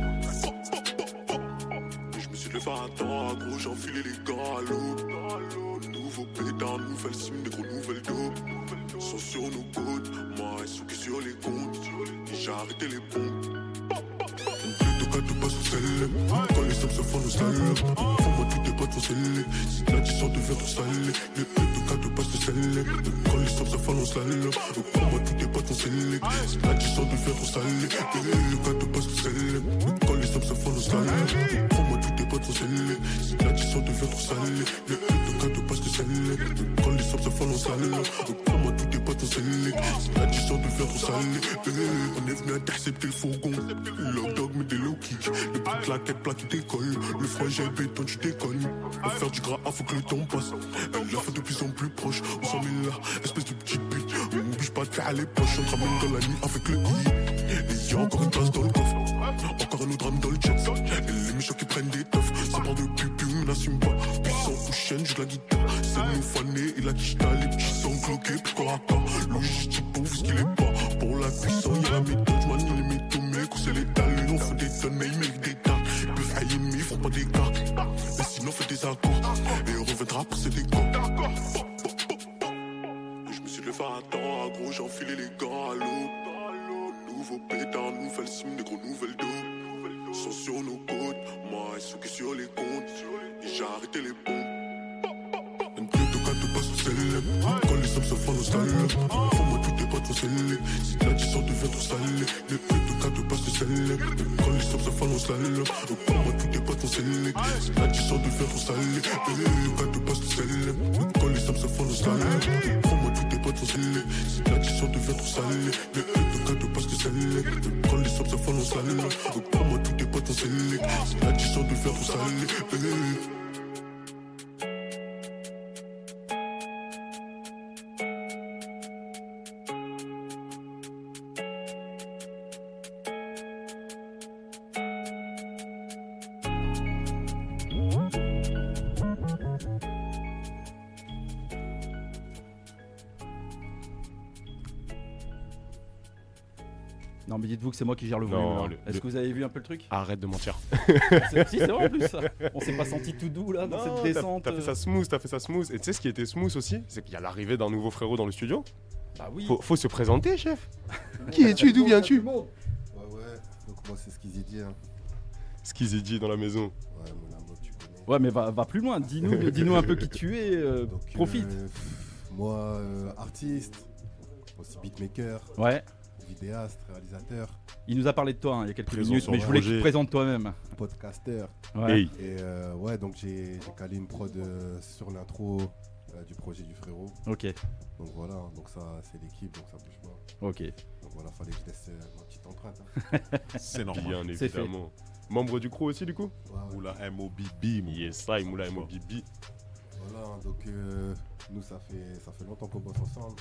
Et je me suis levé à temps, à gros, j'ai enfilé les gants à l'eau. Nouveau pétard, nouvelle sim, des gros nouvelles dopes. Sont sur nos côtes, moi ils sont que sur les comptes. Et j'ai arrêté les pompes. Plutôt qu'à tout pas sous celle. Quand les sommes se font nos salles. Fais-moi tous tes potes font sceller. Si l'addition devient trop salée. Le plutôt qu'à tout pas sous celle. Quand les sommes se font nos salles. Fais-moi tous tes potes font sceller. Si l'addition devient trop salée. Le qu'à tout pas sous celle. Quand les sommes se font nos salles. Fais-moi tous tes potes font sceller. Si l'addition devient trop salée. Le plutôt qu'à tout pas sous celle. Quand les sommes se font nos salles. Fais-moi tous tes potes font sceller. Si l'addition devient trop salée. On est venu intercepter le fourgon. Lock dog met des low kicks. Le bruit de la tête plat qui décolle. Le frangin le béton tu déconnes. À faire du gras, ah, faut que le temps passe. Elle la fait de plus en plus proche. On s'en met là, espèce de petite pute. On n'oblige pas de faire les poches. On te ramène dans la nuit avec le i. Et y'a encore une place dans le coffre. Encore un autre drame dans le jet. Et les méchants qui prennent des teufs. Ça part de pupu, on n'assume pas. Puissant ou chaîne, joue de la guitare. C'est nous fanés et la guitare. Les petits sont bloqués, plus corps à corps. Logistique pauvre, ce qu'il est pas. Pour la puissance, y'a la méthode. J'manie les métaux, mais c'est les talents. On fait des tonnes, mais ils méritent des tas. Ils peuvent haïr, mais ils font pas des cas. Mais sinon, fait des accords. Et on reviendra pour ces décors. Et je me suis levé à temps, à gros, j'ai enfilé les gants à l'eau. Nouveau pétard, nouvelle sim, des gros nouvelles dos. Sont sur nos côtes, moi ils sont que sur les comptes. Et j'ai arrêté les pompes. Un plutôt qu'à tout pas sous celle. Quand les hommes se font nos salles. Fais-moi tous tes potes font sceller. Si l'addition devient trop salée. Le plutôt qu'à tout pas sous celle. Quand les hommes se font nos salles. Fais-moi tous tes potes font sceller. Si l'addition devient trop salée. Le plutôt qu'à tout pas sous celle. Quand les hommes se font nos salles. Fais-moi tous tes potes font sceller. Si l'addition devient trop salée. Le plutôt qu'à tout pas sous celle. Quand les hommes se font nos salles. Fais-moi tous tes potes font sceller. Si l'addition devient trop salée. Non mais dites-vous que c'est moi qui gère le volume. Non, là. le- Est-ce le- que vous avez vu un peu le truc? Arrête de mentir. C'est- Si c'est vrai en plus ça. On s'est pas senti tout doux là dans Non, cette t'as- descente. T'as fait ça smooth, t'as fait ça smooth. Et tu sais ce qui était smooth aussi, c'est qu'il y a l'arrivée d'un nouveau frérot dans le studio. Bah oui. Faut, faut se présenter, chef. Qui es-tu? D'où viens-tu? Ouais, ouais, donc moi c'est ce qu'ils y disent. Hein. Ce qu'ils y dit dans la maison. Ouais, mon amour, tu connais. Ouais mais va, va plus loin. Dis-nous, dis-nous un peu qui tu es. euh, Donc, profite. euh, pff, moi, euh, artiste, aussi beatmaker, Ouais. vidéaste, réalisateur, Il nous a parlé de toi hein, il y a quelques Présent minutes, sur mais le je voulais que tu projet. te présentes toi-même. podcaster. Ouais. Hey. Et euh, ouais, donc j'ai j'ai calé une prod euh, sur l'intro euh, du projet du frérot. Ok. Donc voilà, hein, donc ça c'est l'équipe, donc ça bouge pas. Ok. Donc voilà, fallait que je laisse euh, ma petite empreinte. Hein. C'est normal. Bien C'est fait. évidemment. Membre du crew aussi, du coup? Ouais, ouais. Moula M O B B. mon Yes, ça, Moula M O B B. Voilà, hein, donc euh, nous ça fait ça fait longtemps qu'on bosse ensemble,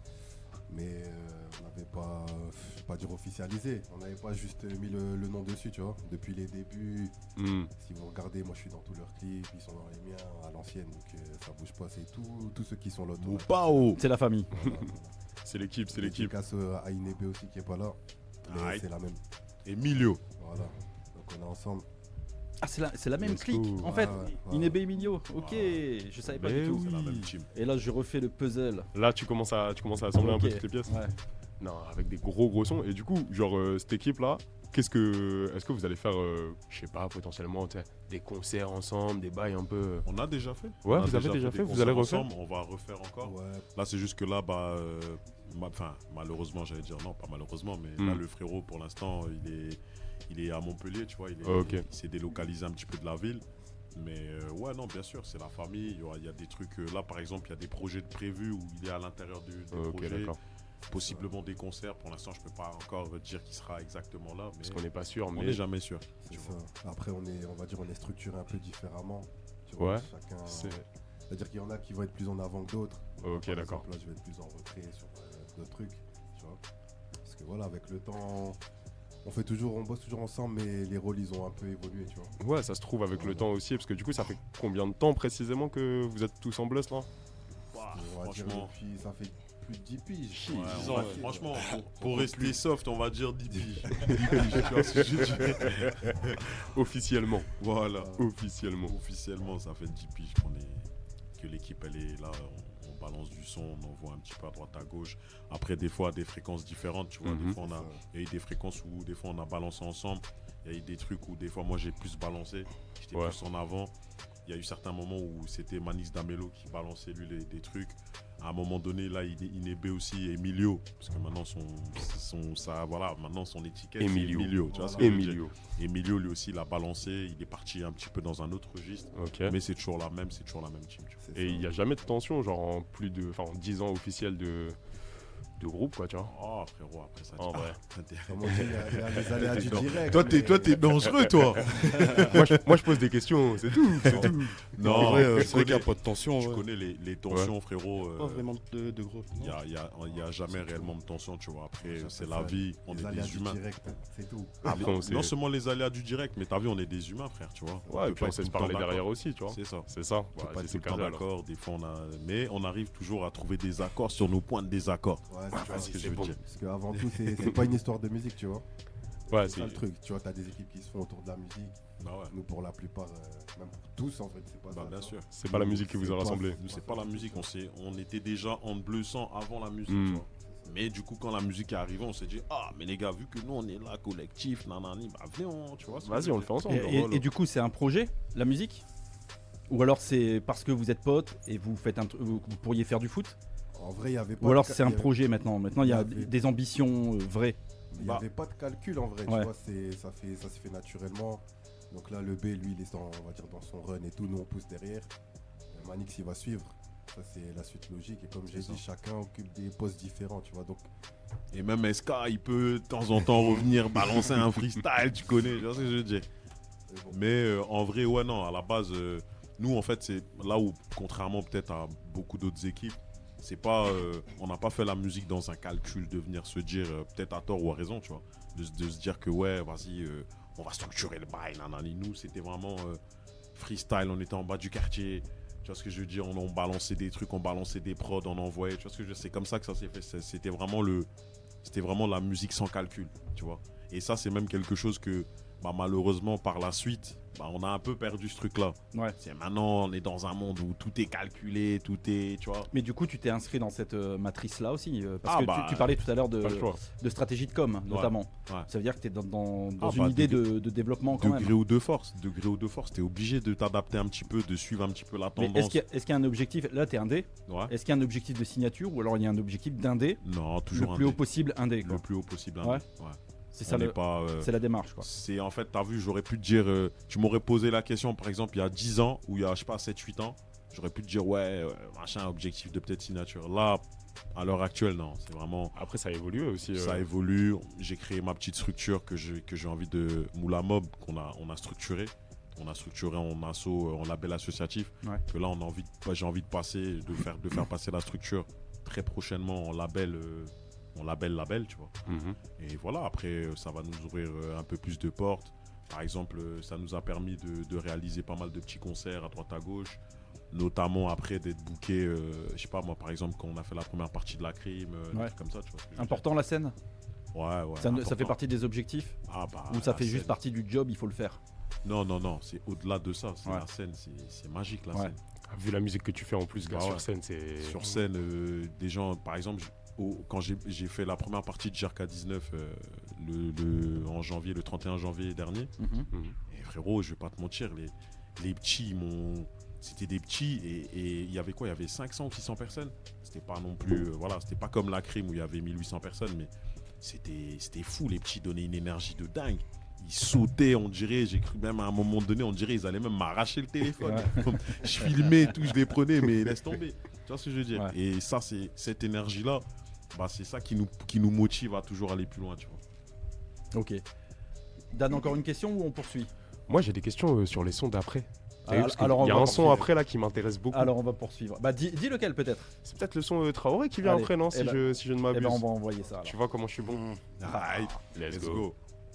mais euh, on n'avait pas, je vais pas dire officialisé, on n'avait pas juste mis le, le nom dessus, tu vois. Depuis les débuts, Hmm. si vous regardez, moi je suis dans tous leurs clips, ils sont dans les miens à l'ancienne, donc euh, ça bouge pas, c'est tout- tous ceux qui sont là. autour. Moupao. C'est la famille. Voilà, voilà. C'est l'équipe, c'est l'équipe. Dédicace à Inébé aussi qui est pas là, mais Aïe. c'est la même. Emilio. Voilà, donc on est ensemble. Ah c'est la, c'est la même Let's clique go. en fait. Ouais, ouais, ouais. Inébé Emilio. Ok. Je savais pas Mais du tout. C'est la Oui. même team. Et là je refais le puzzle. Là, tu commences à, tu commences à assembler un peu Ok. toutes les pièces. Ouais. Non, avec des gros gros sons. Et du coup, genre, euh, cette équipe-là, qu'est-ce que. Est-ce que vous allez faire, euh, je sais pas, potentiellement, tu sais, des concerts ensemble, des bails un peu. On a déjà fait. Ouais, On a vous avez déjà des fait, vous concerts allez refaire ensemble, on va refaire encore. Ouais, Là, c'est juste que là, bah, euh, ma- enfin, malheureusement, j'allais dire non, pas malheureusement, mais là, Mm. le frérot, pour l'instant, il est, il est à Montpellier, tu vois, il, est- Ok. il s'est délocalisé un petit peu de la ville. Mais euh, ouais, non, bien sûr, c'est la famille. Il y, aura- il y a des trucs. euh, là, par exemple, il y a des projets de prévus où il est à l'intérieur du, du Ok, projet. d'accord. Possiblement des concerts. Pour l'instant, je peux pas encore dire qu'il sera exactement là. Mais Parce qu'on n'est pas sûr, on mais. n'est jamais sûr. C'est tu ça. vois. Après, on est, on va dire, on est structuré un peu différemment. Tu Ouais, chacun. c'est- C'est-à-dire qu'il y en a qui vont être plus en avant que d'autres. Ok, Par d'accord. exemple, là, je vais être plus en retrait sur euh, d'autres trucs, tu vois. Parce que voilà, avec le temps, on fait toujours, on bosse toujours ensemble, mais les rôles, ils ont un peu évolué, tu vois. Ouais, ça se trouve avec le Voilà. temps aussi, parce que du coup, ça fait combien de temps précisément que vous êtes tous en bleu là? Bah, on va dire franchement, depuis, ça fait plus de dix piges. ouais, dix on ans, va- ouais. franchement, pour, pour rester soft, on va dire dix piges. dix piges, tu vois ce que je dis. Officiellement. Voilà. Officiellement. Officiellement, ça fait dix piges qu'on est, que l'équipe elle est là. On, on balance du son, on envoie un petit peu à droite à gauche. Après, des fois, à des fréquences différentes. Tu vois, Mhm. des fois, on a, il y a eu des fréquences où des fois on a balancé ensemble. Il y a eu des trucs où des fois moi j'ai plus balancé, j'étais Ouais. plus en avant. Il y a eu certains moments où c'était Manix Damelo qui balançait lui les, des trucs. À un moment donné, là, il est Inébé aussi, Emilio, parce que maintenant son, son, ça, voilà, maintenant son étiquette, Emilio. c'est Emilio. Tu vois Voilà. ce que je veux dire. Emilio. Emilio, lui aussi, il a balancé, il est parti un petit peu dans un autre registre, Ok. mais c'est toujours la même, c'est toujours la même team. Tu vois. C'est Et ça. il n'y a jamais de tension, genre en plus de. Enfin, en dix ans officiels de, de groupe, quoi, tu vois. Oh frérot, après ça. En tu- vrai. Ah, t'es- Comme on dit, il y a- il y a les aléas du Non. direct. Toi, t'es, mais- toi, t'es dangereux, toi. moi, je, moi, je pose des questions, c'est tout. C'est tout. Non, en vrai, euh, tu c'est vrai qu'il n'y a connais, pas de tension. tu ouais. connais les, les tensions, frérot. euh, Pas vraiment de, de gros. Il n'y a, il y a, il y a jamais réellement de tension, tu vois. Après, Ça, c'est ça, la vie, on les est aléas des du humains. direct, c'est tout. Après, on Les- sait- non seulement les aléas du direct, mais t'as vu, on est des humains, frère, tu vois. Ouais, et peut puis pas on être sait tout se le temps parler d'accord. derrière aussi, tu vois. C'est ça. C'est ça. On peut Ouais, pas c'est être tout le c'est temps carré, alors. d'accord, des fois on a. Mais on arrive toujours à trouver des accords sur nos points de désaccord. Ouais, Tu vois ce que c'est je veux bon. dire. Parce qu'avant tout, c'est c'est pas une histoire de musique, tu vois. Ouais, C'est c'est. ça le truc. Tu vois, t'as des équipes qui se font autour de la musique. Bah ouais. Nous, pour la plupart, euh, même pour tous, en fait, c'est pas Bah ça. bien tu sûr. vois. C'est pas la musique qui vous C'est a pas- rassemblé. Nous, c'est pas la musique, on, s'est- on était déjà en bleu sang avant la musique, Mm. tu vois. Mais du coup, quand la musique est arrivée, on s'est dit, ah, mais les gars, vu que nous, on est là, collectif, nanani, bah venez, on, tu vois. ce que je Vas-y, veux on le fait dire. ensemble. Et, genre, et- voilà. et du coup, c'est un projet, la musique? Ou alors c'est parce que vous êtes potes et vous faites un tr- vous vous pourriez faire du foot? En vrai, il y avait pas. Ou alors de ca- c'est un il y avait- projet maintenant? Maintenant, il y a il y avait- des ambitions euh, vraies. Il n'y Bah. avait pas de calcul en vrai, Ouais. tu vois, c'est, ça, fait, ça se fait naturellement. Donc là, le B, lui, il est dans, on va dire, dans son run et tout, nous on pousse derrière. Et Manix, il va suivre. Ça, c'est la suite logique. Et comme j'ai C'est dit, chacun occupe des postes différents, tu vois. Donc, Et même S K, il peut de temps en temps revenir balancer un freestyle, tu connais, tu vois ce que je veux dire. c'est bon. Mais euh, en vrai, ouais, non, à la base, euh, nous, en fait, c'est là où, contrairement peut-être à beaucoup d'autres équipes, c'est pas, euh, on n'a pas fait la musique dans un calcul de venir se dire, euh, peut-être à tort ou à raison, tu vois, de, se- de se dire que, ouais, vas-y, euh, on va structurer le bail, nanani. Nous, c'était vraiment euh, freestyle, on était en bas du quartier, tu vois ce que je veux dire, on, on balançait des trucs, on balançait des prods, on envoyait, tu vois ce que je veux dire, c'est comme ça que ça s'est fait, C'est- c'était vraiment le, c'était vraiment la musique sans calcul, tu vois. Et ça, c'est même quelque chose que, bah, malheureusement, par la suite, bah, on a un peu perdu ce truc-là. Ouais. C'est maintenant, on est dans un monde où tout est calculé, tout est, tu vois. Mais du coup, tu t'es inscrit dans cette euh, matrice-là aussi, euh, parce Ah que bah, tu, tu parlais tout à l'heure de, Pas le choix. de stratégie de com, notamment. ouais. Ça veut dire que tu es dans, dans- dans Ah une bah, idée de- de, de développement quand Degré même. ou de force, degré ou de force, t'es obligé de t'adapter un petit peu, de suivre un petit peu la Mais tendance. est-ce qu'il y, a- est-ce qu'il y a un objectif? Là, tu es indé. Ouais. Est-ce qu'il y a un objectif de signature ou alors il y a un objectif d'indé? Non, Le toujours plus haut indé. possible indé. quoi. Le plus haut possible. Ouais. indé. Ouais. C'est On ça, n'est le- pas. euh, c'est la démarche. Quoi. C'est en fait, t'as vu, j'aurais pu te dire, euh, tu m'aurais posé la question, par exemple, il y a dix ans, ou il y a, je sais pas, sept huit ans, j'aurais pu te dire, ouais, euh, machin, objectif de peut-être signature. Là, à l'heure actuelle, non, c'est vraiment. Après, ça a évolué aussi. euh, Ça évolue, j'ai créé ma petite structure que j'ai, que j'ai envie de. Moula Mob, qu'on a, on a structuré. On a structuré en asso, en label associatif. Ouais. Que là, on a envie de- j'ai envie de passer, de faire, de faire passer la structure très prochainement en label, euh, en label, label, tu vois. mhm. Et voilà, après, euh, ça va nous ouvrir euh, un peu plus de portes. Par exemple, euh, ça nous a permis de, de réaliser pas mal de petits concerts à droite à gauche. Notamment après d'être booké, euh, je sais pas moi, par exemple, quand on a fait la première partie de la crime, euh, des Ouais. trucs comme ça, tu vois. ce que je veux Important la scène? dire. Ouais, ouais. ça, ne- ça fait important. partie des objectifs? Ah, bah, Ou ça la fait juste scène. partie du job, il faut le faire? Non, non, non, c'est au-delà de ça. C'est Ouais. la scène, c'est, c'est magique la Ouais. scène. Vu la musique que tu fais en plus, gars, Bah sur ouais. scène, c'est. Sur scène, euh, des gens, par exemple, j- au- quand j'ai, j'ai fait la première partie de J R K dix-neuf euh, le, le- en janvier, le trente et un janvier dernier, Mhm. Mhm. et frérot, je vais pas te mentir, les, les petits, ils m'ont. C'était des petits et et il y avait quoi? Il y avait cinq cents ou six cents personnes. C'était pas non plus. euh, voilà, c'était pas comme la crime où il y avait mille huit cents personnes, mais c'était, c'était fou. Les petits donnaient une énergie de dingue. ils sautaient, on dirait, j'ai cru même à un moment donné, on dirait, ils allaient même m'arracher le téléphone. Ouais. Je filmais tout, je les prenais, mais laisse tomber. Tu vois ce que je veux dire? Ouais. Et ça, c'est cette énergie-là, bah, c'est ça qui nous, qui nous motive à toujours aller plus loin, tu vois. Ok. Dan, encore une question ou on poursuit? Moi, j'ai des questions euh, sur les sons d'après. T'as vu, Alors- parce que alors on il y a va un son poursuivre. après là qui m'intéresse beaucoup. Alors on va poursuivre. Bah dis, dis lequel peut-être. C'est peut-être le son euh, Traoré qui vient Allez, après, non, eh si, ben- je, si je ne Eh m'abuse. ben on va envoyer ça. Alors. Tu vois comment je suis bon. Aïe, Let's, let's go. go.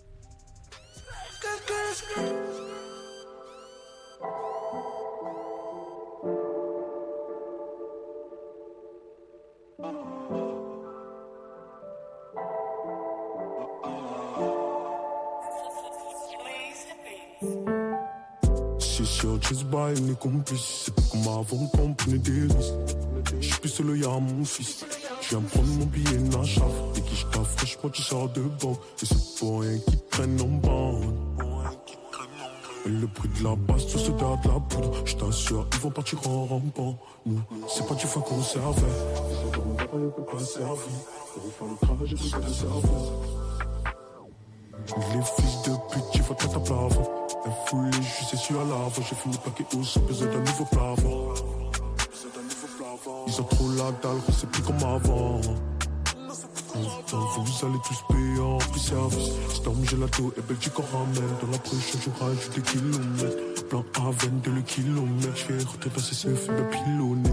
C'est sûr, just by mes complices. C'est pas comme avant qu'on prenait des risques. J'suis plus seul, y'a mon fils. J'viens prendre mon billet Nachaf. Et qui j't'a franchement, tu sors de banque. Et c'est pour rien qu'ils prennent en bande. Et le prix de la basse, tout se date de la poudre. J't'assure, ils vont partir en rampant. Nous, c'est pas du fois qu'on servait. Pas servi. On va faire le travail, j'ai besoin de cerveau. Les fils de pute, il faut être à plat avant. Un foulé, je sais sur la lave. J'ai fini paquet haut sans besoin d'un nouveau plafond. Ils ont trop la dalle, c'est plus comme avant. Putain, vous allez tous payer en prix service. Storm gelato et Belgique en ramène. Dans la prochaine, je rajoute des kilomètres. Plan à vingt-deux le kilomètre. Je vais rentrer passer ce fait bien pilonné.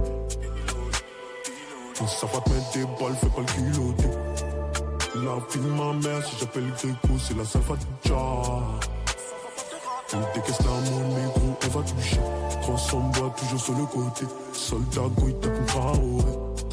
Ça va te mettre des balles, fais pas le culotter. La vie de ma mère, si j'appelle Gréco, c'est la Salvatore. On décaisse la monnaie, gros, on va toucher. Transforme bois toujours sur le côté. Soldat, go, il tape une Traoré.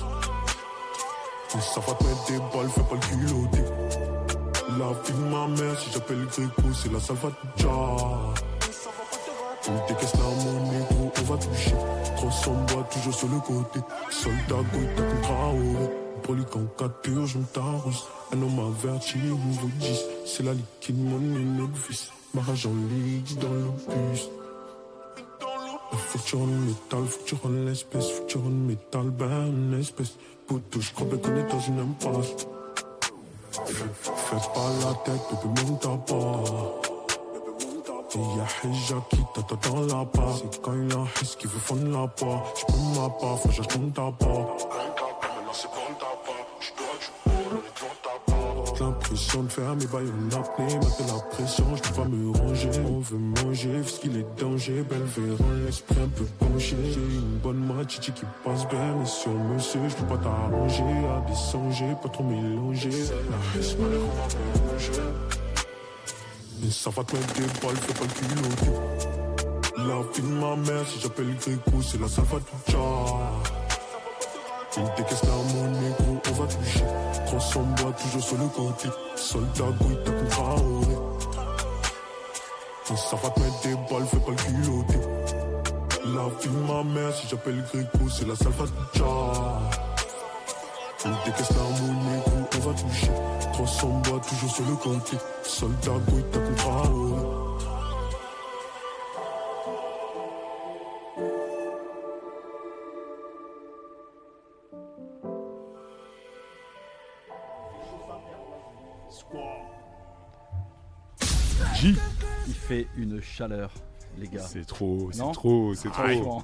Ça va te mettre des balles, fais pas le culotter. La vie de ma mère, si j'appelle Gréco, c'est la Salvatore. On décaisse la monnaie, gros, on va toucher. Transforme bois toujours sur le côté. Soldat, go, il tape une Traoré. Polyc en quatre pur, je m'tarrose. Un homme averti, nouveau dix. C'est la liquide monnaie, notre fils. Ma rage en ligue dans l'opus. Faut que tu rendes le métal, faut que tu rendes l'espèce. Faut que tu rendes le métal, ben une espèce. Poteau, je crois bien qu'on est dans une impasse. Fais, fais pas la tête, bébé, monte ta part. Et y'a Hija qui t'attend dans la part. C'est quand il a His qui veut fondre la part. J'prends ma part, faut que j'achète ta part. L'impression de faire mes bails en apnée, mettre la pression, je peux pas me ranger. On veut manger, parce qu'il est danger, belle verre, l'esprit un peu penché. J'ai une bonne machiti qui passe bien, mais sur monsieur, je peux pas t'arranger. À descendre, pas trop mélanger. La reste, pas les ronds, on va manger. Mais ça va te mettre des balles, fais pas le culotter. La vie de ma mère, si j'appelle Gréco, c'est la Salvatore. Il décaisse la monnaie, gros, on va toucher. Transforme bois toujours sur le côté. Soldat, go, il tape une Traoré. Ça va te mettre des balles, fais pas le culotter. La vie de ma mère, si j'appelle Gréco, c'est la Salvatore. Il décaisse la monnaie, gros, on va toucher. Transforme bois toujours sur le côté. Soldat, go, il tape une Traoré. J. Il fait une chaleur, les gars. C'est trop, c'est Non trop, c'est trop. Franchement.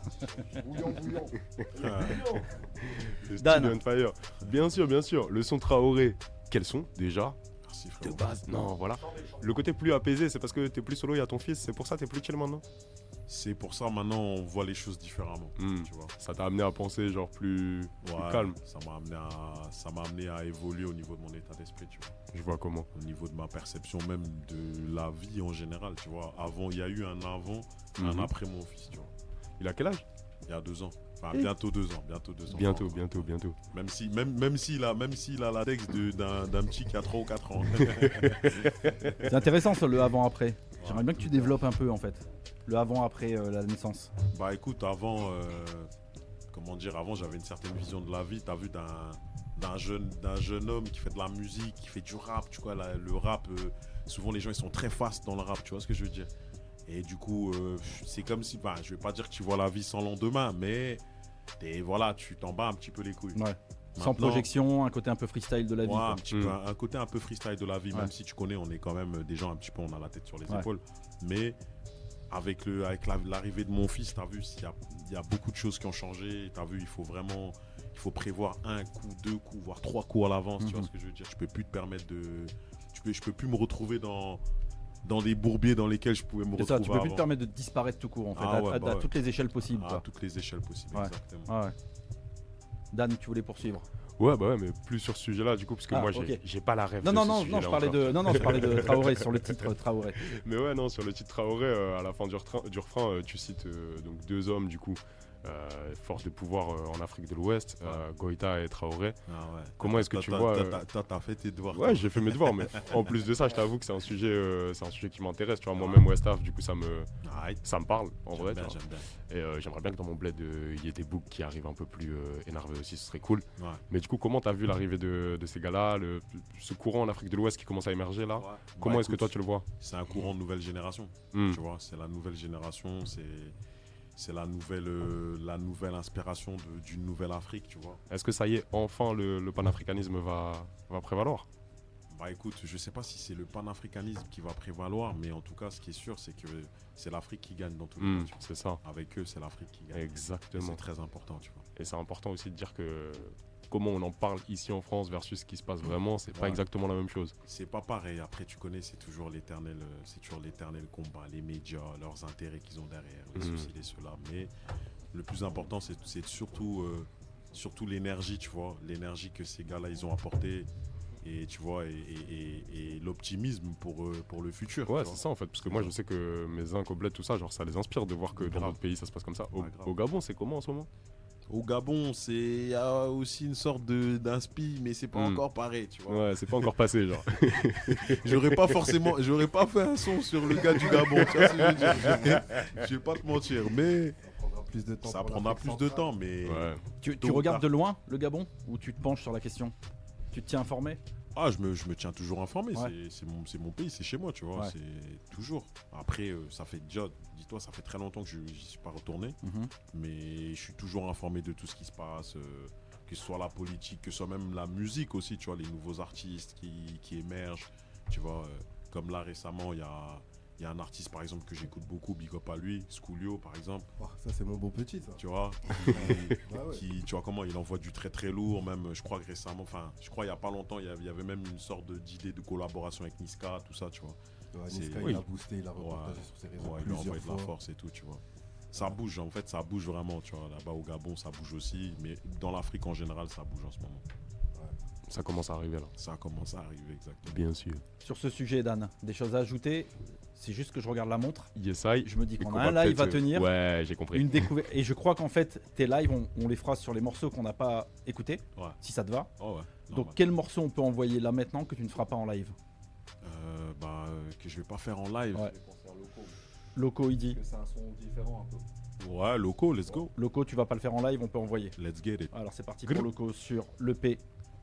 Le Dan. style on fire. Bien sûr, bien sûr. Le son Traoré. Quel son déjà? Merci, De frérot. base, non, voilà. Le côté plus apaisé, c'est parce que t'es plus solo, il y a ton fils, c'est pour ça que t'es plus chill maintenant. C'est pour ça, maintenant, on voit les choses différemment. Hmm. Tu vois. Ça t'a amené à penser genre plus, plus Ouais, calme. Ça m'a amené à, ça m'a amené à évoluer au niveau de mon état d'esprit, tu vois. Je vois comment. Au niveau de ma perception même de la vie en général, tu vois. Avant, il y a eu un avant, Mhm. un après mon fils, tu vois. Il a quel âge? Il y a deux ans. Enfin, Et- bientôt deux ans, bientôt deux ans. Bientôt, Enfin, bientôt, bientôt. Même si, même, même s'il a, même s'il a la texte de- d'un, d'un petit qui a trois ou quatre ans. C'est intéressant ça, le avant-après. J'aimerais bien que tu développes un peu en fait. Le avant-après euh, la naissance. Bah écoute, avant, euh, comment dire, avant j'avais une certaine vision de la vie. T'as vu d'un, d'un jeune, d'un jeune homme qui fait de la musique, qui fait du rap, tu vois, la- le rap. euh, souvent les gens ils sont très fast dans le rap, tu vois ce que je veux dire. Et du coup, euh, c'est comme si, bah, je vais pas dire que tu vois la vie sans lendemain, mais t'es, voilà, tu t'en bats un petit peu les couilles. Ouais. Sans Maintenant- projection, un côté un peu freestyle de la vie. Ouais, quoi. un, petit Mm. peu, un, un côté un peu freestyle de la vie, Ouais. même si tu connais, on est quand même des gens un petit peu, on a la tête sur les Ouais. épaules. Mais avec, le, avec la- l'arrivée de mon fils, tu as vu, il y a, il y a beaucoup de choses qui ont changé. Tu as vu, il faut vraiment il faut prévoir un coup, deux coups, voire trois coups à l'avance. Tu Mhm. vois ce que je veux dire? Je peux plus te permettre de. Tu peux, je peux plus me retrouver dans, dans des bourbiers dans lesquels je pouvais me C'est retrouver. ça, tu peux plus te avant. permettre de disparaître tout court en fait, Ah à, ouais, à- bah à ouais. toutes les échelles possibles. À quoi. toutes les échelles possibles, Ouais. exactement. Ah ouais. Dan, tu voulais poursuivre? Ouais, bah ouais, mais plus sur ce sujet-là, du coup, parce que Ah, moi, j'ai ok. j'ai pas la rêve. Non, de non, ce non, non, sujet-là je parlais encore. de, non, non, je parlais de Traoré sur le titre euh, Traoré. Mais ouais, non, sur le titre Traoré, euh, à la fin du refrain, du refrain euh, tu cites euh, donc deux hommes, du coup, euh, force de pouvoir euh, en Afrique de l'Ouest, euh, Goïta et Traoré. Ah ouais. Comment est-ce que Toi, tu toi, vois, toi, euh, t'as- Toi, t'as fait tes devoirs. Ouais, j'ai fait mes devoirs, mais en plus de ça, je t'avoue que c'est un sujet, euh, c'est un sujet qui m'intéresse. Tu vois, moi-même West Af, du coup, ça me, Arrête. ça me parle en J'aime vrai. bien, tu vois. j'aime bien. Et euh, j'aimerais bien que dans mon bled, euh, il y ait des boucs qui arrivent un peu plus euh, énervés aussi, ce serait cool. Ouais. Mais du coup, comment t'as vu l'arrivée de, de ces gars-là, le- ce courant en Afrique de l'Ouest qui commence à émerger là? Ouais. Comment Bah, est-ce que écoute, toi tu le vois? C'est un courant de nouvelle génération. Hmm. Tu vois, c'est la nouvelle génération, c'est c'est la nouvelle euh, la nouvelle inspiration de- d'une nouvelle Afrique, tu vois. Est-ce que ça y est, enfin le, le panafricanisme va, va prévaloir? Bah écoute, je sais pas si c'est le panafricanisme qui va prévaloir, mais en tout cas, ce qui est sûr, c'est que c'est l'Afrique qui gagne dans tous les Hmm, cas, tu vois. c'est ça, Avec eux, c'est l'Afrique qui gagne. exactement. C'est très important, tu vois. Et c'est important aussi de dire que comment on en parle ici en France versus ce qui se passe vraiment, c'est pas Ouais. exactement la même chose. C'est pas pareil. Après, tu connais, c'est toujours l'éternel, euh, c'est toujours l'éternel combat, les médias, leurs intérêts qu'ils ont derrière, les Mhm. soucis, les ceux-là. Mais le plus important, c'est c'est surtout, euh, surtout l'énergie, tu vois, l'énergie que ces gars-là ils ont apporté, et tu vois, et, et- et- et l'optimisme pour euh, pour le futur. Ouais, tu c'est vois. ça en fait, parce que moi je sais que mes zincs au bled, tout ça, genre ça les inspire de voir que dans Grave. d'autres pays ça se passe comme ça. Au, Ouais, grave. au Gabon, c'est comment en ce moment? Au Gabon, c'est il y a aussi une sorte de d'inspi, mais c'est pas Mhm. encore pareil, tu vois. Ouais, c'est pas encore passé, genre. J'aurais pas forcément, j'aurais pas fait un son sur le gars du Gabon, tu vois ce que je veux dire. Je vais- Je vais pas te mentir, mais Ça prendra plus de temps. ça pour prendra l'Afrique plus de centrale. temps, mais. Ouais. Tu, Tôt tu ou regardes tard. de loin le Gabon ou tu te penches sur la question? Tu te tiens informé? Ah, je me, je me tiens toujours informé. Ouais. C'est- C'est mon, c'est mon pays, c'est chez moi, tu vois. Ouais. C'est toujours. Après, euh, ça fait déjà, dis-toi, ça fait très longtemps que je n'y suis pas retourné. Mhm. Mais je suis toujours informé de tout ce qui se passe, euh, que ce soit la politique, que ce soit même la musique aussi, tu vois, les nouveaux artistes qui, qui émergent. Tu vois, euh, comme là récemment, il y a, il y a un artiste, par exemple, que j'écoute beaucoup, big up à lui, Schoolio, par exemple. Oh, ça, c'est mon beau petit, ça. Tu vois, Ah ouais. qui, tu vois comment il envoie du très très lourd, même je crois que récemment, enfin je crois il y a pas longtemps il y avait, il y avait même une sorte de- d'idée de collaboration avec Niska, tout ça, tu vois. Ouais, c'est- Niska, oui. il a boosté, il a repartagé Ouais. sur ses réseaux Ouais, il a plusieurs envoyé de fois. la force et tout, tu vois. Ça bouge en fait, ça bouge vraiment, tu vois. Là-bas au Gabon, ça bouge aussi, mais dans l'Afrique en général, ça bouge en ce moment. Ça commence à arriver là. Ça commence à arriver exactement. Bien sûr. Sur ce sujet, Dan, des choses à ajouter? C'est juste que je regarde la montre. Yes, I. Je me dis Et qu'on qu'on a un va live à peut-être, euh, tenir. Ouais, j'ai compris. Une découverte. Et je crois qu'en fait, tes lives, on, on les fera sur les morceaux qu'on n'a pas écoutés, Ouais. si ça te va. Oh ouais. Donc, normal. quel morceau on peut envoyer là maintenant que tu ne feras pas en live? Euh, bah, euh, que je vais pas faire en live. Ouais. Ouais, Loco, il dit. C'est un son différent un peu. loco, let's go. Loco, tu vas pas le faire en live, on peut envoyer. Let's get it. Alors c'est parti pour Loco sur l'E P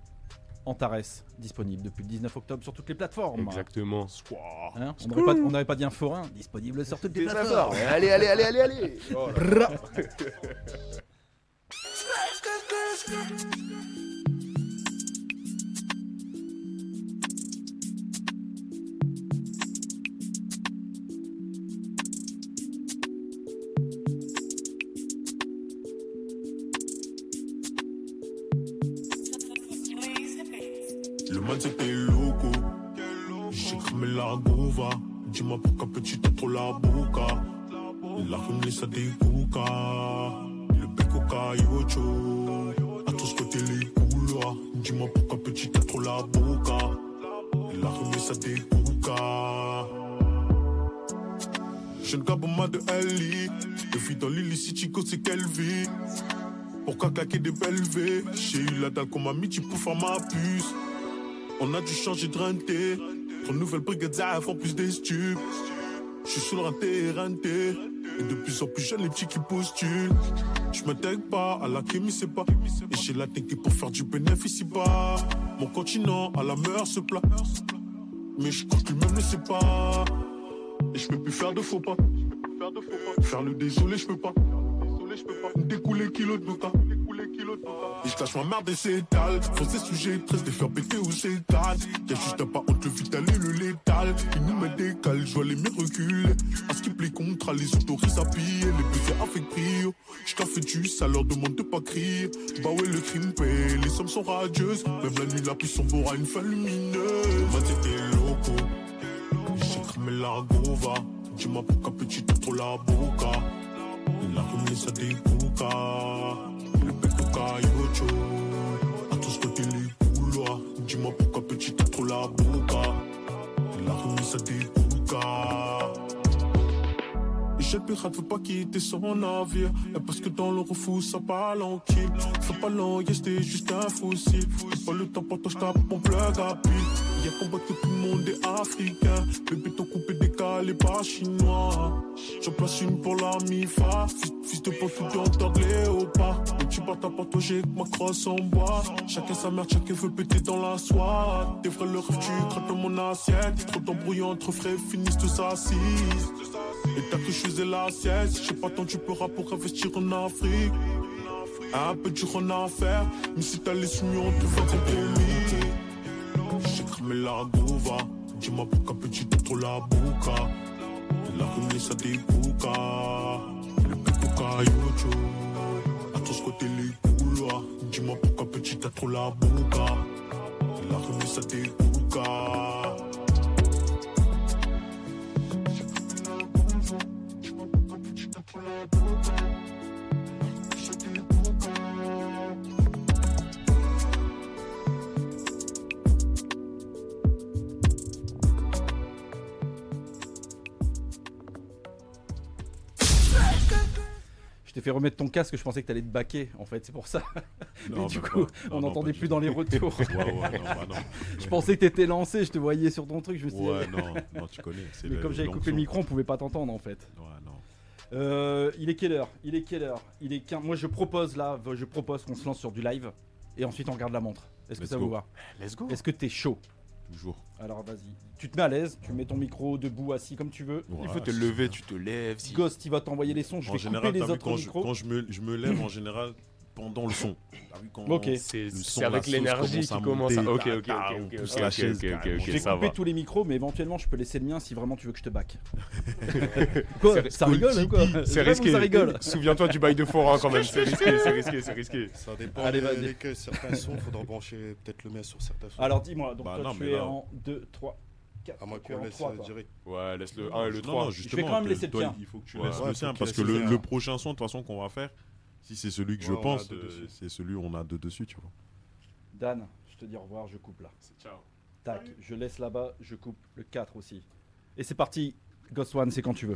Antares, disponible depuis le dix-neuf octobre sur toutes les plateformes. Exactement. Hein, on n'aurait pas, on n'aurait pas dit un forain, disponible sur toutes les plateformes. Allez, allez, allez, allez, allez. Bra. Le man c'était loco. J'ai cramé la gova. Dis-moi pourquoi petit t'as trop la boca. La ramené ça des coca. Le beco caillocho. À tous côtés les couloirs. Dis-moi pourquoi petit t'as trop la boca. La ramené ça des coca. Jeune Gaboma de L I. De vie dans l'illicite, Chico c'est quelle vie. Pourquoi claquer des belles V? J'ai eu la dalle qu'on m'a mis, tu peux faire ma puce. On a dû changer de renté. Trop nouvelles brigades à font plus des stupes. Je suis sous le renté, renté. Et de plus en plus jeunes, les petits qui postulent. Je me tag pas, à la kémie c'est pas. Et j'ai la technique pour faire du bénéfice ici-bas. Mon continent à la meilleure se plat. Mais je crois que lui-même ne sait pas. Et je peux plus faire de faux pas. Faire le désolé, je peux pas. Découler kilo de nota. Et je cache ma merde et s'étale. Faut ces sujets, tresse de faire péter ou s'étale. Y'a juste un pas entre le vital et le létal. Ils nous mettent des cales, je vois les miens reculer. À ce qui plaît contrat, les autorisent à piller. Les baisers avec brio. J't'en fais du ça leur demande de pas crier. Bah ouais, le crime paye, les sommes sont radieuses. Même la nuit, la puissance aura une fin lumineuse. Moi, t'étais loco. J'ai cramé la gova. Dis-moi pourquoi petit t'as trop la boca. Il a remis ça des boucas. Le pécoca yocho. À tous côtés les couloirs. Dis-moi pourquoi petit t'as trop la boca. Il a remis ça des boucas. Et le pirate veut pas quitter son navire. Et parce que dans le refou ça parle en kill. Ça parle en yes, c'était juste un fossile. J'ai pas le temps pour toi, j'tape mon plug à pile. Y'a combat que tout le monde est africain. Le béton coupé décalé pas chinois. J'en place une pour la mifa. Fils, fils de pote, tout dans de léopard. Et tu bats ta porte, j'ai que ma crosse en bois. Chacun sa merde, chacun veut péter dans la soie. Tes frères le rêve, tu craques dans mon assiette. Trop d'embrouilles entre frères, finissent tous assis. Et t'as que je faisais la sieste. J'ai pas tant tu pourras pour investir en Afrique. Un peu dur en affaire. Mais si t'as les soumis, on te fait compromis. J'ai cramé la gova. Dis-moi pourquoi petit t'as trop la boca. Il a remis ça des boucas. Le pécoca yocho. À tous côtés les couloirs. Dis-moi pourquoi petit t'as trop la boca. Il a remis ça des boucas. Je t'ai fait remettre ton casque, je pensais que t'allais te baquer, en fait, c'est pour ça. Non, Mais du bah coup, non. on Non, non, n'entendait pas plus du dans tout. les retours. Ouais, ouais, non, bah non. Je pensais que t'étais lancé, je te voyais sur ton truc, je me suis dit. Ouais, non, non, tu connais. c'est Mais le- comme j'avais le coupé le long micro, on pouvait pas t'entendre en fait. son. Ouais, non. Euh, il est quelle heure Il est quelle heure Il est quinze. Moi je propose là, je propose qu'on se lance sur du live et ensuite on regarde la montre. Est-ce que Let's ça go. vous va Let's go. Est-ce que t'es chaud Toujours. Alors vas-y. Tu te mets à l'aise, tu mets ton micro debout, assis comme tu veux. Ouais, Il faut te c'est lever, bien. tu te lèves. Si... Ghost, il va t'envoyer les sons. Je En vais général, couper les t'as vu, autres quand, je, micros. quand je, me, je me lève, en général, pendant le son. T'as vu quand Ok. C'est le son, c'est la avec sauce l'énergie commence à qui commence à. monter, Ok, ta, ok, ta, ok, on ok, pousse ok, la ok, chaise, ok, ok, carrément. ok, Je vais ça couper va. tous les micros, mais éventuellement je peux laisser le mien si vraiment tu veux que je te back. Quoi C'est- Ça rigole ou quoi C'est Vraiment, risqué. Ça rigole. Souviens-toi du bail de forain quand même. C'est risqué, c'est risqué, c'est risqué. Ça dépend Allez, des- vas-y. lesquels. Certains sons, faudra brancher peut-être le mien sur certains sons. Alors dis-moi, donc Bah toi non, tu mais es là- en deux, trois, quatre. À moins Tu es qu'on en laisse trois, euh, toi. direct. Ouais, laisse le un et le Non, trois. non, justement, quand même te- laisser le toi, tien. il faut que tu Ouais, laisses ouais, le faut tien qu'il parce que laisse le le, tien. le prochain son, de toute façon, qu'on va faire, si c'est celui que je Ouais, on a pense, deux euh, dessus. c'est celui où on a deux dessus, tu vois. Dan, je te dis au revoir, je coupe là. Ciao. Tac, je laisse là-bas, je coupe le quatre aussi. Et c'est parti, Ghost One, c'est quand tu veux.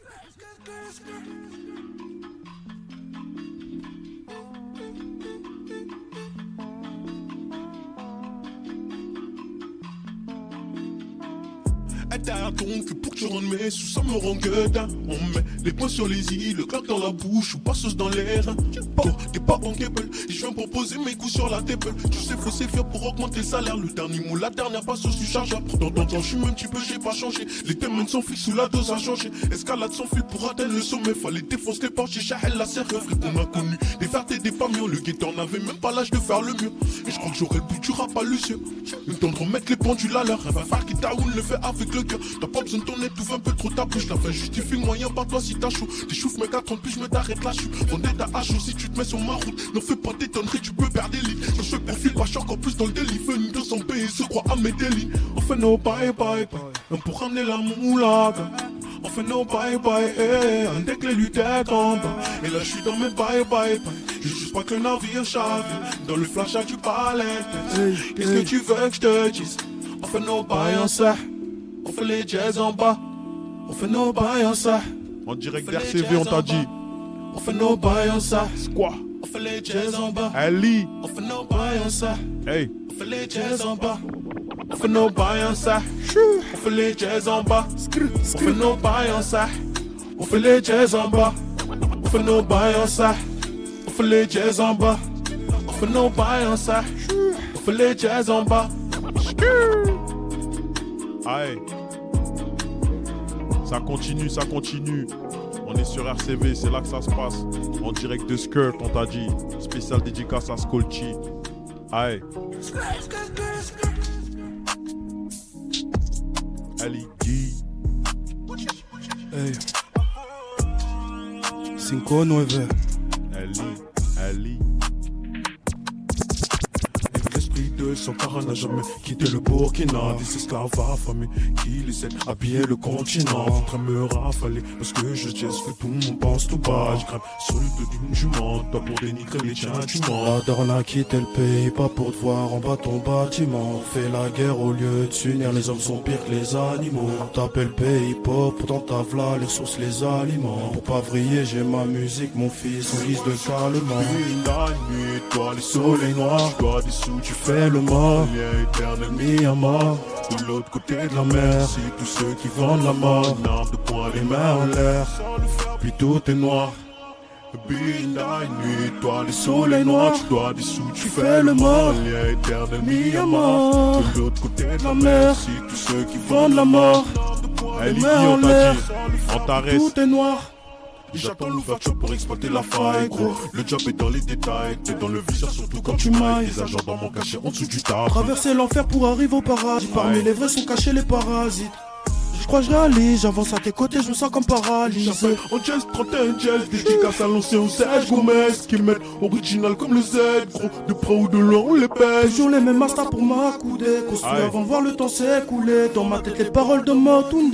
Derrière ton cul pour que tu rendes mes sous, ça me rend gueudin. On met les poings sur les îles, le claque dans la bouche ou passeuse dans l'air. Bon, t'es pas bankable, et je viens proposer mes coups sur la table. Tu sais, faut sévir pour augmenter le salaire. Le dernier mot, la dernière passeuse du chargeur. Dans ton temps, je suis même petit peu, j'ai pas changé. Les thèmes sans fil sous la dose a changé. Escalade sans fil pour atteindre le sommet. Fallait défoncer les portes, j'ai chahel la serrure. Frère, on a connu des vertes et des famions. Le guetteur n'avait même pas l'âge de faire le mieux. Et je crois que j'aurais le bout du rap à Lucieux. Le temps de remettre les pendules à l'heure. Va faire qui taoune le fait avec le cœur. T'as pas besoin de ton aide, tout un peu trop ta bouche. La fin justifie le moyen, par toi si t'as chaud. T'échauffes mes quatre trente puis je me t'arrête là. Je suis rondé ta hache si tu te mets sur ma route. N'en fais pas t'étonnerie, tu peux perdre des lignes. Je fais profil, pas cher, encore plus dans le délit. Venu deux cents pays, se croit à mes délits. On fait nos bye bye bye. On pour ramener la moulade. On fait nos bye bye, eh. Un deck les luttes en bas. Et là je suis dans mes bye bye bye. Je juste pas que le navire chave. Dans le flash à du palais. Qu'est-ce que tu veux que je te dise? On fait nos bails en ça. On fait les jazz en bas. On fait nos bails en ça. En direct On fait d'R les C V, jazz on t'a en dit. bas. On fait nos bails en ça. Quoi? On fait les jazz en bas. Ali. On fait nos bails en ça. Hey. On fait les jazz en bas. On fait nos bails en ça. On fait les jazz en bas. On fait nos bails en ça. On fait les jazz en bas. On fait nos bails en ça. On fait les jazz en bas. On fait nos bails en ça. On fait les jazz en bas. Aïe. Ça continue, ça continue. On est sur R C V, c'est là que ça se passe. En direct de Skirt, on t'a dit. Spécial dédicace à Skolchi. Aïe. Ali G. Hey. Cinco nueve. Ali. Ali. L'esprit de Sankara n'a jamais quitté le Burkina. Des esclaves affamés qui les aident à piller le continent. Faudrait me rafaler parce que je sais ce que tout le monde pense tout bas. Je grimpe sur le dos d'une jument, pas pour dénigrer les tiens tu mens. La daronne a quitté le pays, pas pour te voir en bas ton bâtiment. On fait la guerre au lieu de s'unir, les hommes sont pires que les animaux. On t'appelle pays pop, pourtant t'as v'là les sources, les aliments. Pour pas vriller, j'ai ma musique, mon fils, en guise de calmant. Une la nuit, toi les soleils noirs, toi des sous, tu fais le mort. Lien éternel mis à mort. De l'autre côté de la mer, c'est tous ceux qui vendent la mort. Une arme de poing, les mains en l'air, puis tout est noir. Une la nuit, toi les soleils noirs, tu dois des sous, tu fais le mort. Lien éternel mis à mort. De l'autre côté de la mer, c'est tous ceux qui vendent la mort. Ali G, on t'a dit. On t'arrête. Tout est noir. J'attends l'ouverture pour exploiter la faille, gros. Le job est dans les détails, t'es dans le viseur, surtout quand tu mailles. Les agents dans mon cachet en dessous du tas. Traverser l'enfer pour arriver au paradis. Parmi les vrais sont cachés les parasites. Je crois que je réalise, j'avance à tes côtés, je me sens comme paralysé. J'appelle en jazz, trente et un jazz, dédicace à l'ancien au sèche, Gomez, qui mettent original comme le Z, gros, de près ou de loin, on les pèse. Toujours les mêmes mastas pour m'accouder, construit avant de voir le temps s'écouler. Dans ma tête les paroles de Motunde.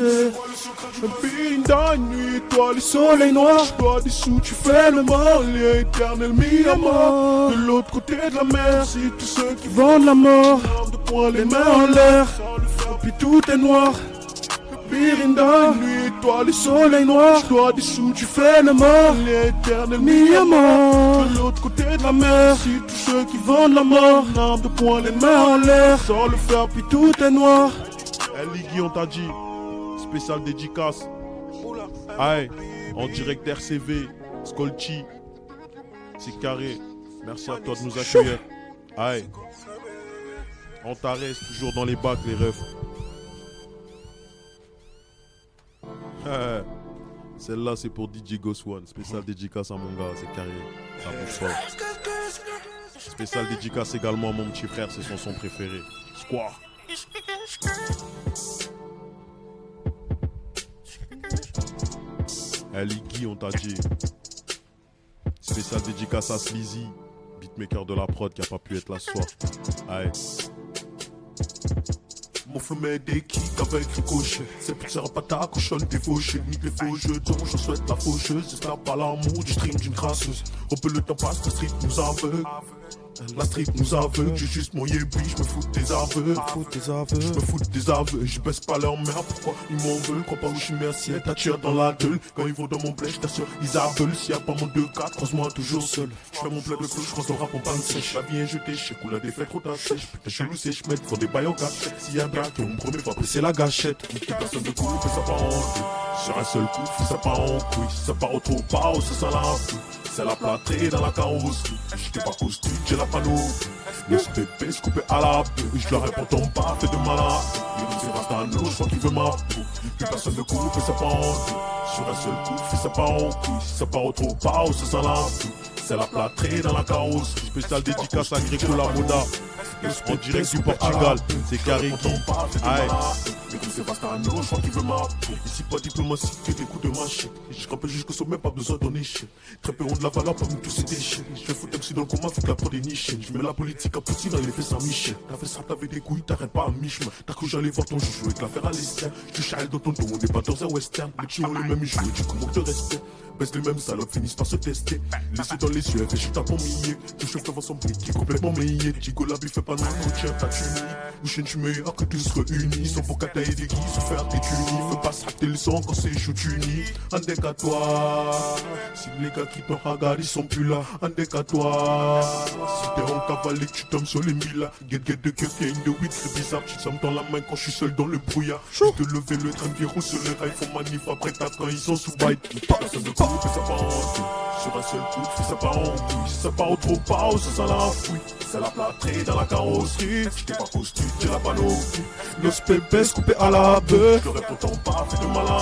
Une la nuit, toi les soleils noirs, toi des sous, tu fais le mort. Lien éternel mis à mort. De l'autre côté de la mer, c'est tous ceux qui Vendent la mort, de poing, les mains en l'air, puis tout est noir. Birinda, nuit, toi les Soleil noir, toi des sous, tu tu fais le mort. l'éternel Mis à mort, de l'autre côté de la mer, c'est tous ceux qui vendent la mort, une arme de poing, les les mains en l'air, sans le faire, puis puis tout est noir. Ali G, on t'a dit. Spécial dédicace. Aïe. En direct d'R C V. Skolchi. C'est carré. Merci à toi de nous accueillir. Aïe. On t'arrête toujours dans les bacs, les refs. Celle-là, c'est pour D J Ghost One. Spécial dédicace à mon gars, c'est carré. Ça bouge pas. Spécial dédicace également à mon petit frère, c'est son son préféré. Square. Ali G, on t'a dit. Spécial dédicace à Sleazy, beatmaker de la prod qui a pas pu être là ce soir. Aïe. Mon flow met des kicks avec ricochet. C'est plus ça pas ta cochonne, t'es fauché. Nique les faux jetons, je souhaite la faucheuse. J'espère pas l'amour du stream d'une crasseuse. On peut le temps passe, la street nous aveugle. La street nous aveugle, j'ai juste mon yébi, je me fous des aveux. Fous tes aveux, Je me fous des aveux, je baisse pas leur mère, pourquoi ils m'en veulent? Crois pas où je suis merci, t'attires dans la gueule. Quand ils vont dans mon blé, j't'assure, ils aveuglent. S'il y a pas mon deux quatre, croise-moi toujours seul. Je fais mon plein de flow, je croise le rap en panne sèche. La vie est jetée, je sais qu'on la défaite trop sèche. Putain, chelou, c'est je mets, font des bails en cachette. S'il y a bien qui on me promet, faut presser la gâchette. Qui personne de coup, fait ça pas en couille. Sur un seul coup, fais ça pas en couille. Ça part au trop pas, ça sent la fouille. C'est la plâtrée dans la carrosserie. J'étais pas costume, j'ai la panneau. Le S P P se coupé à la peau. Je leur réponds ton pas, fait de malade. C'est Rastano, je crois qu'il veut ma peau. Plus personne ne court, fait ça pas en couille. Sur un seul coup, fais ça pas en couille. Ça part au trop pas, ça sent la fouille. C'est la plâtrée dans la carrosserie. Spécial dédicace à Gréco la Moda. En direct du Portugal, c'est carré qui. Aïe. Mais comme c'est Rastano, je crois qu'il veut ma peau. Ici pas diplomatie, que des coups de machette. Je rappelle jusqu'au sommet, pas besoin d'en échec. Très peu ont de la valeur parmi tous ces déchets. Je fais foutre M C dans le coma, faut que la prod est nichée. Je mets la politique à petit dans les fesses à Michel. T'as fait ça, t'avais des couilles, t'arrêtes pas à mi-chemin. T'as cru j'allais voir ton jeu avec l'affaire à l'esterne. Tu charles dans ton dos, on est pas dans un western. Les petits ont les mêmes jouets, du coup manque de respect. Baisse les mêmes salopes, finissent par se tester. Laissez dans les yeux, fait je tape en milliers. Tout chauffeur va s'embrouiller, qui est complètement meillé. Tigo la bille fait pas mal, tiens, t'as tuni. Ou chaîne, tu meilleur que tous réunis. Sans pour qu'à et des guises, se faire des tunis. Fais pas s'acter le sang quand c'est shoot uni. Un deck à toi. Si les gars qui t'ont regardé, ils sont plus là. Un deck à toi. Si t'es en cavalier, tu tombes sur les millas. Get get de cœur, y'a une de huit, c'est bizarre. Tu te dans la main quand je suis seul dans le brouillard. Juste de lever le train, virou sur les rails. Font manif après tape quand ils sont sous bite. Personne ne court, fais ça pas en couille. Sur un seul coup, fais ça pas en couille. Si ça part au trop pas, ça sent la fouille. C'est la plâtrée dans la carrosserie. J'étais pas costume, j'ai la panneau. Los pépés coupés à la bœuf. Je réponds ton pas, fait de malin.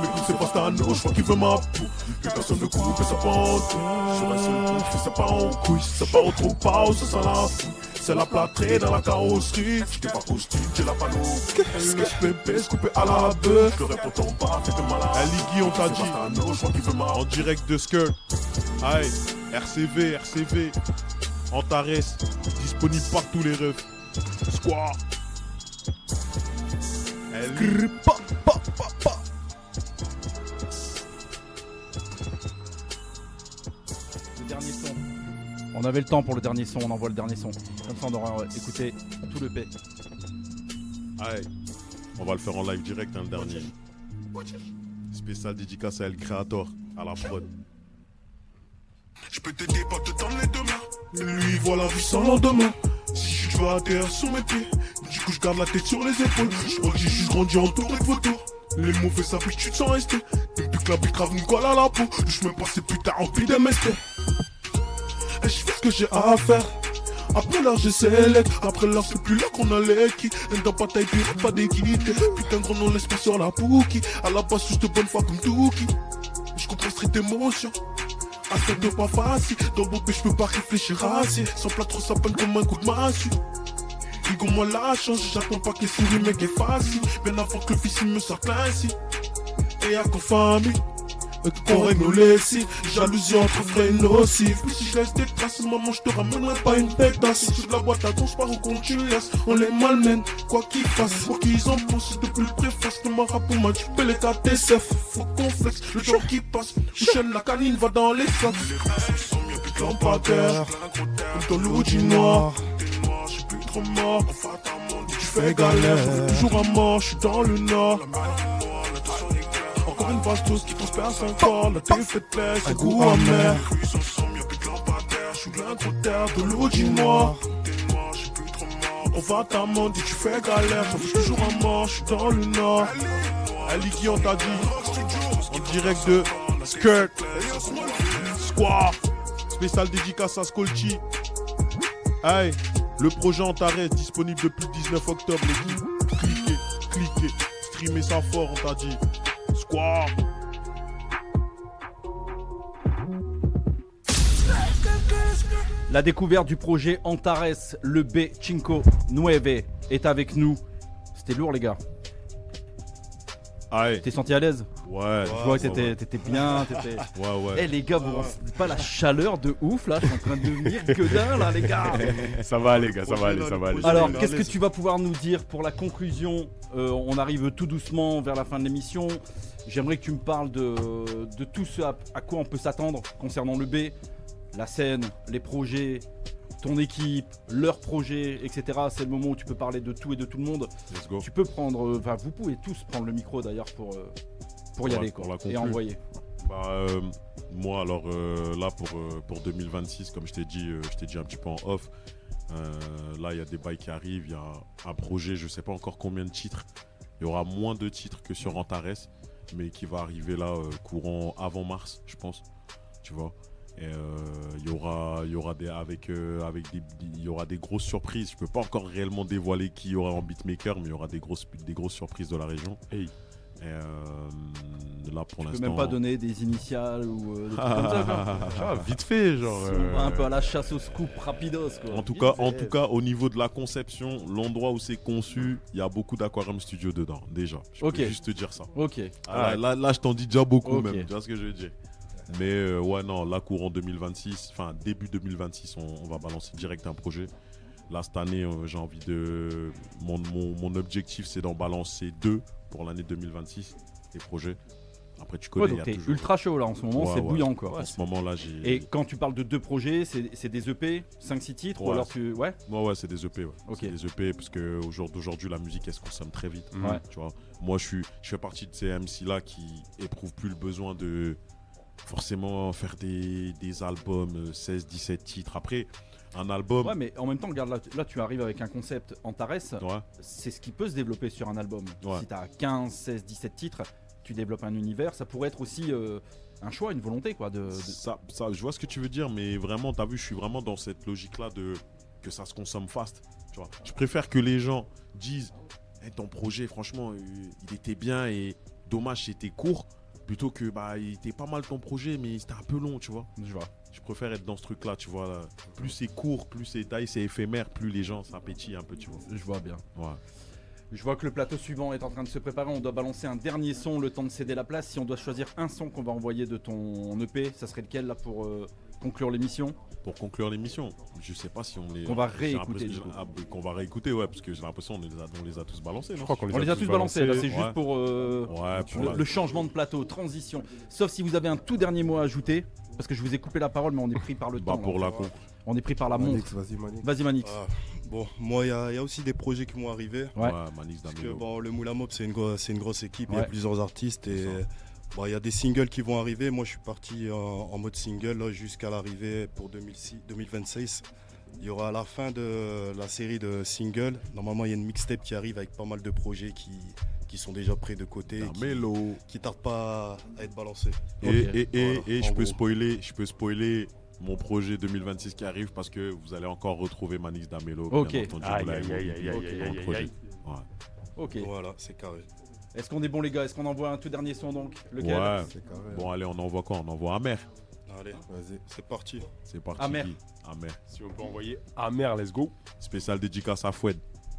m'écoute, c'est pas Stano, je crois qu'il veut ma peau. Que personne ne coupe et ça part en deux. Sur un seul coup, ça part en couille. Ça part en trop pas, ça sent la fou. C'est la plâtrée dans la carrosserie. J'étais pas costume, j'ai la panneau. Qu'est-ce que je peux se couper à la bœuf? Je réponds ton pas, fait de malade. Aligui, on t'a dit. Stano, je crois qu'il veut ma En direct de Skirt. Aïe, R C V, R C V. Antares, disponible partout les refs. Square. Elle... Pa, pa, pa, pa. Le dernier son. On avait le temps pour le dernier son, on envoie le dernier son. Comme ça on aura euh, écouté tout le P. Aïe. On va le faire en live direct, hein, le dernier. Spécial dédicace à El Creator, à la prod. Je peux t'aider, pas te tendre les deux mains. Et lui, voit la vie sans lendemain. Si je suis à terre sur mes pieds, du coup je garde la tête sur les épaules. Je crois que j'ai juste grandi entouré de vautours. Les mauvaises habitudes sont restées. Depuis que la bille grave nous colle à la peau, je suis même passé plus tard en pile d'M S T. Et je fais ce que j'ai à faire. Après l'heure je sélect, après l'heure c'est plus là qu'on a l'équipe. Un dans bataille puis pas d'équité. Putain gros on laisse pas sur la pouki. À la base juste de bonne foi comme Touki. Je comprends cette émotion. À cette de pas facile, dans mon je peux pas réfléchir assez. Sans plat trop ça peine comme un coup de massue. Digo moi la chance, j'attends pas qu'il sourit mais qu'il est facile. Bien avant que le fils il me sorte ainsi. Et à qu'on famille, qu'on règne nos laissés. Jalousie entre frères nocifs. Puis si je laisse des traces, maman je te ramènerai pas une pétasse. Si de la boîte à gauche, je pars au compte tu laisses. On les malmène, quoi qu'ils fassent. Pour qu'ils en pensent, de plus préface. Le marabout m'a dit les K T C F. Faut qu'on flex, le temps qui passe. Chaîne la canine va dans les sacs. Lampadaire, dans l'eau du noir. Je suis plus trop mort. Tu fais galère, toujours à mort. Je suis dans le nord. Encore une bastos qui transperce encore. La défaite laisse un goût amer. Je suis l'un gros terre, de l'eau du noir. On va t'amender, tu fais galère. Je suis toujours à mort, je suis dans le nord. Aligui, on t'a dit. En direct de Skirt. Square. Spécial dédicace à Skolchi. Aïe. Le projet Antares disponible depuis le dix-neuf octobre, l'équipe. Cliquez, cliquez. Streamez ça fort, on t'a dit. Square. La découverte du projet Antares, le B Cinco Nueve est avec nous. C'était lourd les gars. Aïe. T'es senti à l'aise? Ouais. Je vois que t'étais, t'étais bien. T'étais... Ouais, ouais. Eh les gars, vous ne ressentez pas la chaleur de ouf là? Je suis en train de devenir gueudin là les gars. Ça va aller, gars, ça va aller, ça va aller. Alors, qu'est-ce que tu vas pouvoir nous dire pour la conclusion? euh, On arrive tout doucement vers la fin de l'émission. J'aimerais que tu me parles de, de tout ce à, à quoi on peut s'attendre concernant le B, la scène, les projets, ton équipe, leurs projets, et cetera. C'est le moment où tu peux parler de tout et de tout le monde. Let's go. Tu peux prendre, enfin, vous pouvez tous prendre le micro d'ailleurs pour, euh, pour y Pour aller la- quoi, pour la et conclure. envoyer. Bah, euh, moi, alors euh, là, pour, euh, pour deux mille vingt-six, comme je t'ai dit, euh, je t'ai dit un petit peu en off, euh, là, il y a des bails qui arrivent, il y a un projet, je sais pas encore combien de titres. Il y aura moins de titres que sur Antares, mais qui va arriver là, euh, courant avant mars, je pense. Tu vois. Et euh, il y aura, il y aura des avec euh, avec des, il y aura des grosses surprises. Je peux pas encore réellement dévoiler qui y aura en beatmaker, mais il y aura des grosses des grosses surprises de la région. Hey. Et euh, là pour Tu peux l'instant. même pas donner des initiales ou euh, des trucs comme ça quoi. Ah, vite fait, genre. euh, Un peu à la chasse au scoop rapidos quoi. En tout cas, en tout cas, au niveau de la conception, l'endroit où c'est conçu, il y a beaucoup d'Aquarium Studio dedans, déjà. Je Ok. peux juste te dire ça. Ok. Ah, là, là, là, je t'en dis déjà beaucoup Ok. même. Tu vois ce que je veux dire? Mais euh, ouais, non, là, courant deux mille vingt-six, enfin début deux mille vingt-six, on, on va balancer direct un projet. Là, cette année, euh, j'ai envie de. Mon, mon, mon objectif, c'est d'en balancer deux pour l'année deux mille vingt-six, les projets. Après, tu connais, Ouais, il y donc a t'es toujours. ultra chaud là en ce moment, Ouais, c'est ouais. bouillant quoi. En ce moment-là, j'ai. Et quand tu parles de deux projets, c'est, c'est des E P, cinq six titres ou Ouais, alors tu. Ouais. Ouais, ouais, c'est des E P. Ouais. Ok. C'est des E P parce qu'aujourd'hui, la musique, elle se consomme très vite. Ouais. Tu vois, moi, je, suis, je fais partie de ces M C-là qui éprouvent plus le besoin de forcément faire des, des albums seize dix-sept titres. Après, un album. Ouais, mais en même temps, regarde là, là tu arrives avec un concept Antares, Ouais. c'est ce qui peut se développer sur un album. Ouais. Si t'as quinze, seize, dix-sept titres, tu développes un univers, ça pourrait être aussi euh, un choix, une volonté quoi. De, de- Ça, ça, je vois ce que tu veux dire, mais vraiment, t'as vu, je suis vraiment dans cette logique-là de que ça se consomme fast. Tu vois, je préfère que les gens disent, Eh, ton projet, franchement, euh, il était bien et dommage c'était court plutôt que bah il était pas mal ton projet mais c'était un peu long, tu vois. Je vois. Je préfère être dans ce truc là, tu vois. Là. Plus c'est court, plus c'est taille, c'est éphémère, plus les gens s'appétillent un peu, tu vois. Je vois bien. Ouais. Je vois que le plateau suivant est en train de se préparer. On doit balancer un dernier son, le temps de céder la place. Si on doit choisir un son qu'on va envoyer de ton E P, ça serait lequel là pour euh, conclure l'émission? Pour conclure l'émission, je sais pas si on les. Qu'on va j'ai réécouter, l'impression- du coup. ah, bah, qu'on va réécouter, ouais, parce que j'ai l'impression qu'on les a, on les a tous balancés. Je non crois qu'on les, On les a tous balancés, là c'est juste Ouais. pour euh, Ouais, pour le, la- le changement de plateau, transition. Sauf si vous avez un tout dernier mot à ajouter, parce que je vous ai coupé la parole, mais on est pris par le bah, temps. pour là. la con. On est pris par la Manix, montre. vas-y, Manix. Vas-y Manix. Ah, bon, moi, il y, a il y a aussi des projets qui vont arriver. Ouais. Ouais, Manix Parce que Damelo. bon, le Moula Mob, c'est une, gro- c'est une grosse équipe, il y Ouais. a plusieurs artistes et C'est bon, il y a des singles qui vont arriver. Moi, je suis parti en, en mode single là, jusqu'à l'arrivée pour deux mille six, deux mille vingt-six. Il y aura à la fin de la série de singles, normalement, il y a une mixtape qui arrive avec pas mal de projets qui, qui sont déjà prêts de côté, qui, Damelo. qui tardent pas à être balancés. Et, Ok. et, et, Voilà, et en je peux gros. spoiler, je peux spoiler mon projet deux mille vingt-six qui arrive parce que vous allez encore retrouver Manix Damelo. Ok. Bien entendu, Aïe, vous l'avez aïe, aïe, oublié aïe, dans aïe, le aïe, projet. aïe. Ouais. Ok. Voilà, c'est carré. Est-ce qu'on est bon les gars? Est-ce qu'on envoie un tout dernier son donc? Lequel? Ouais. C'est carré. Bon, allez, on envoie quoi? On envoie Amer. Allez, Vas-y. c'est parti. C'est parti. Amer. Guy. Amer. Si on peut envoyer Amer, let's go. Spécial dédicace à Foued.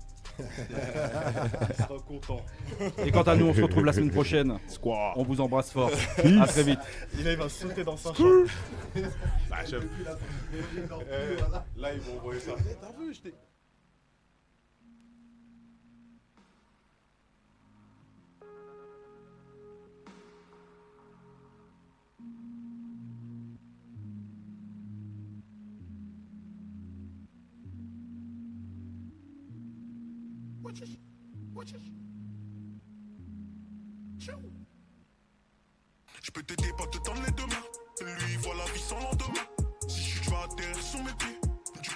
Il sera content. Et quant à nous, on se retrouve la semaine prochaine. Squad. On vous embrasse fort. À très vite. Il va sauter dans sa chambre. Bah, chef. Là, ils vont envoyer ça. T'as vu, je t'ai. Je peux t'aider, pas te tendre les deux mains. Lui, voilà la vie sans lendemain. Si je suis, tu vas atterrir sur mes pieds.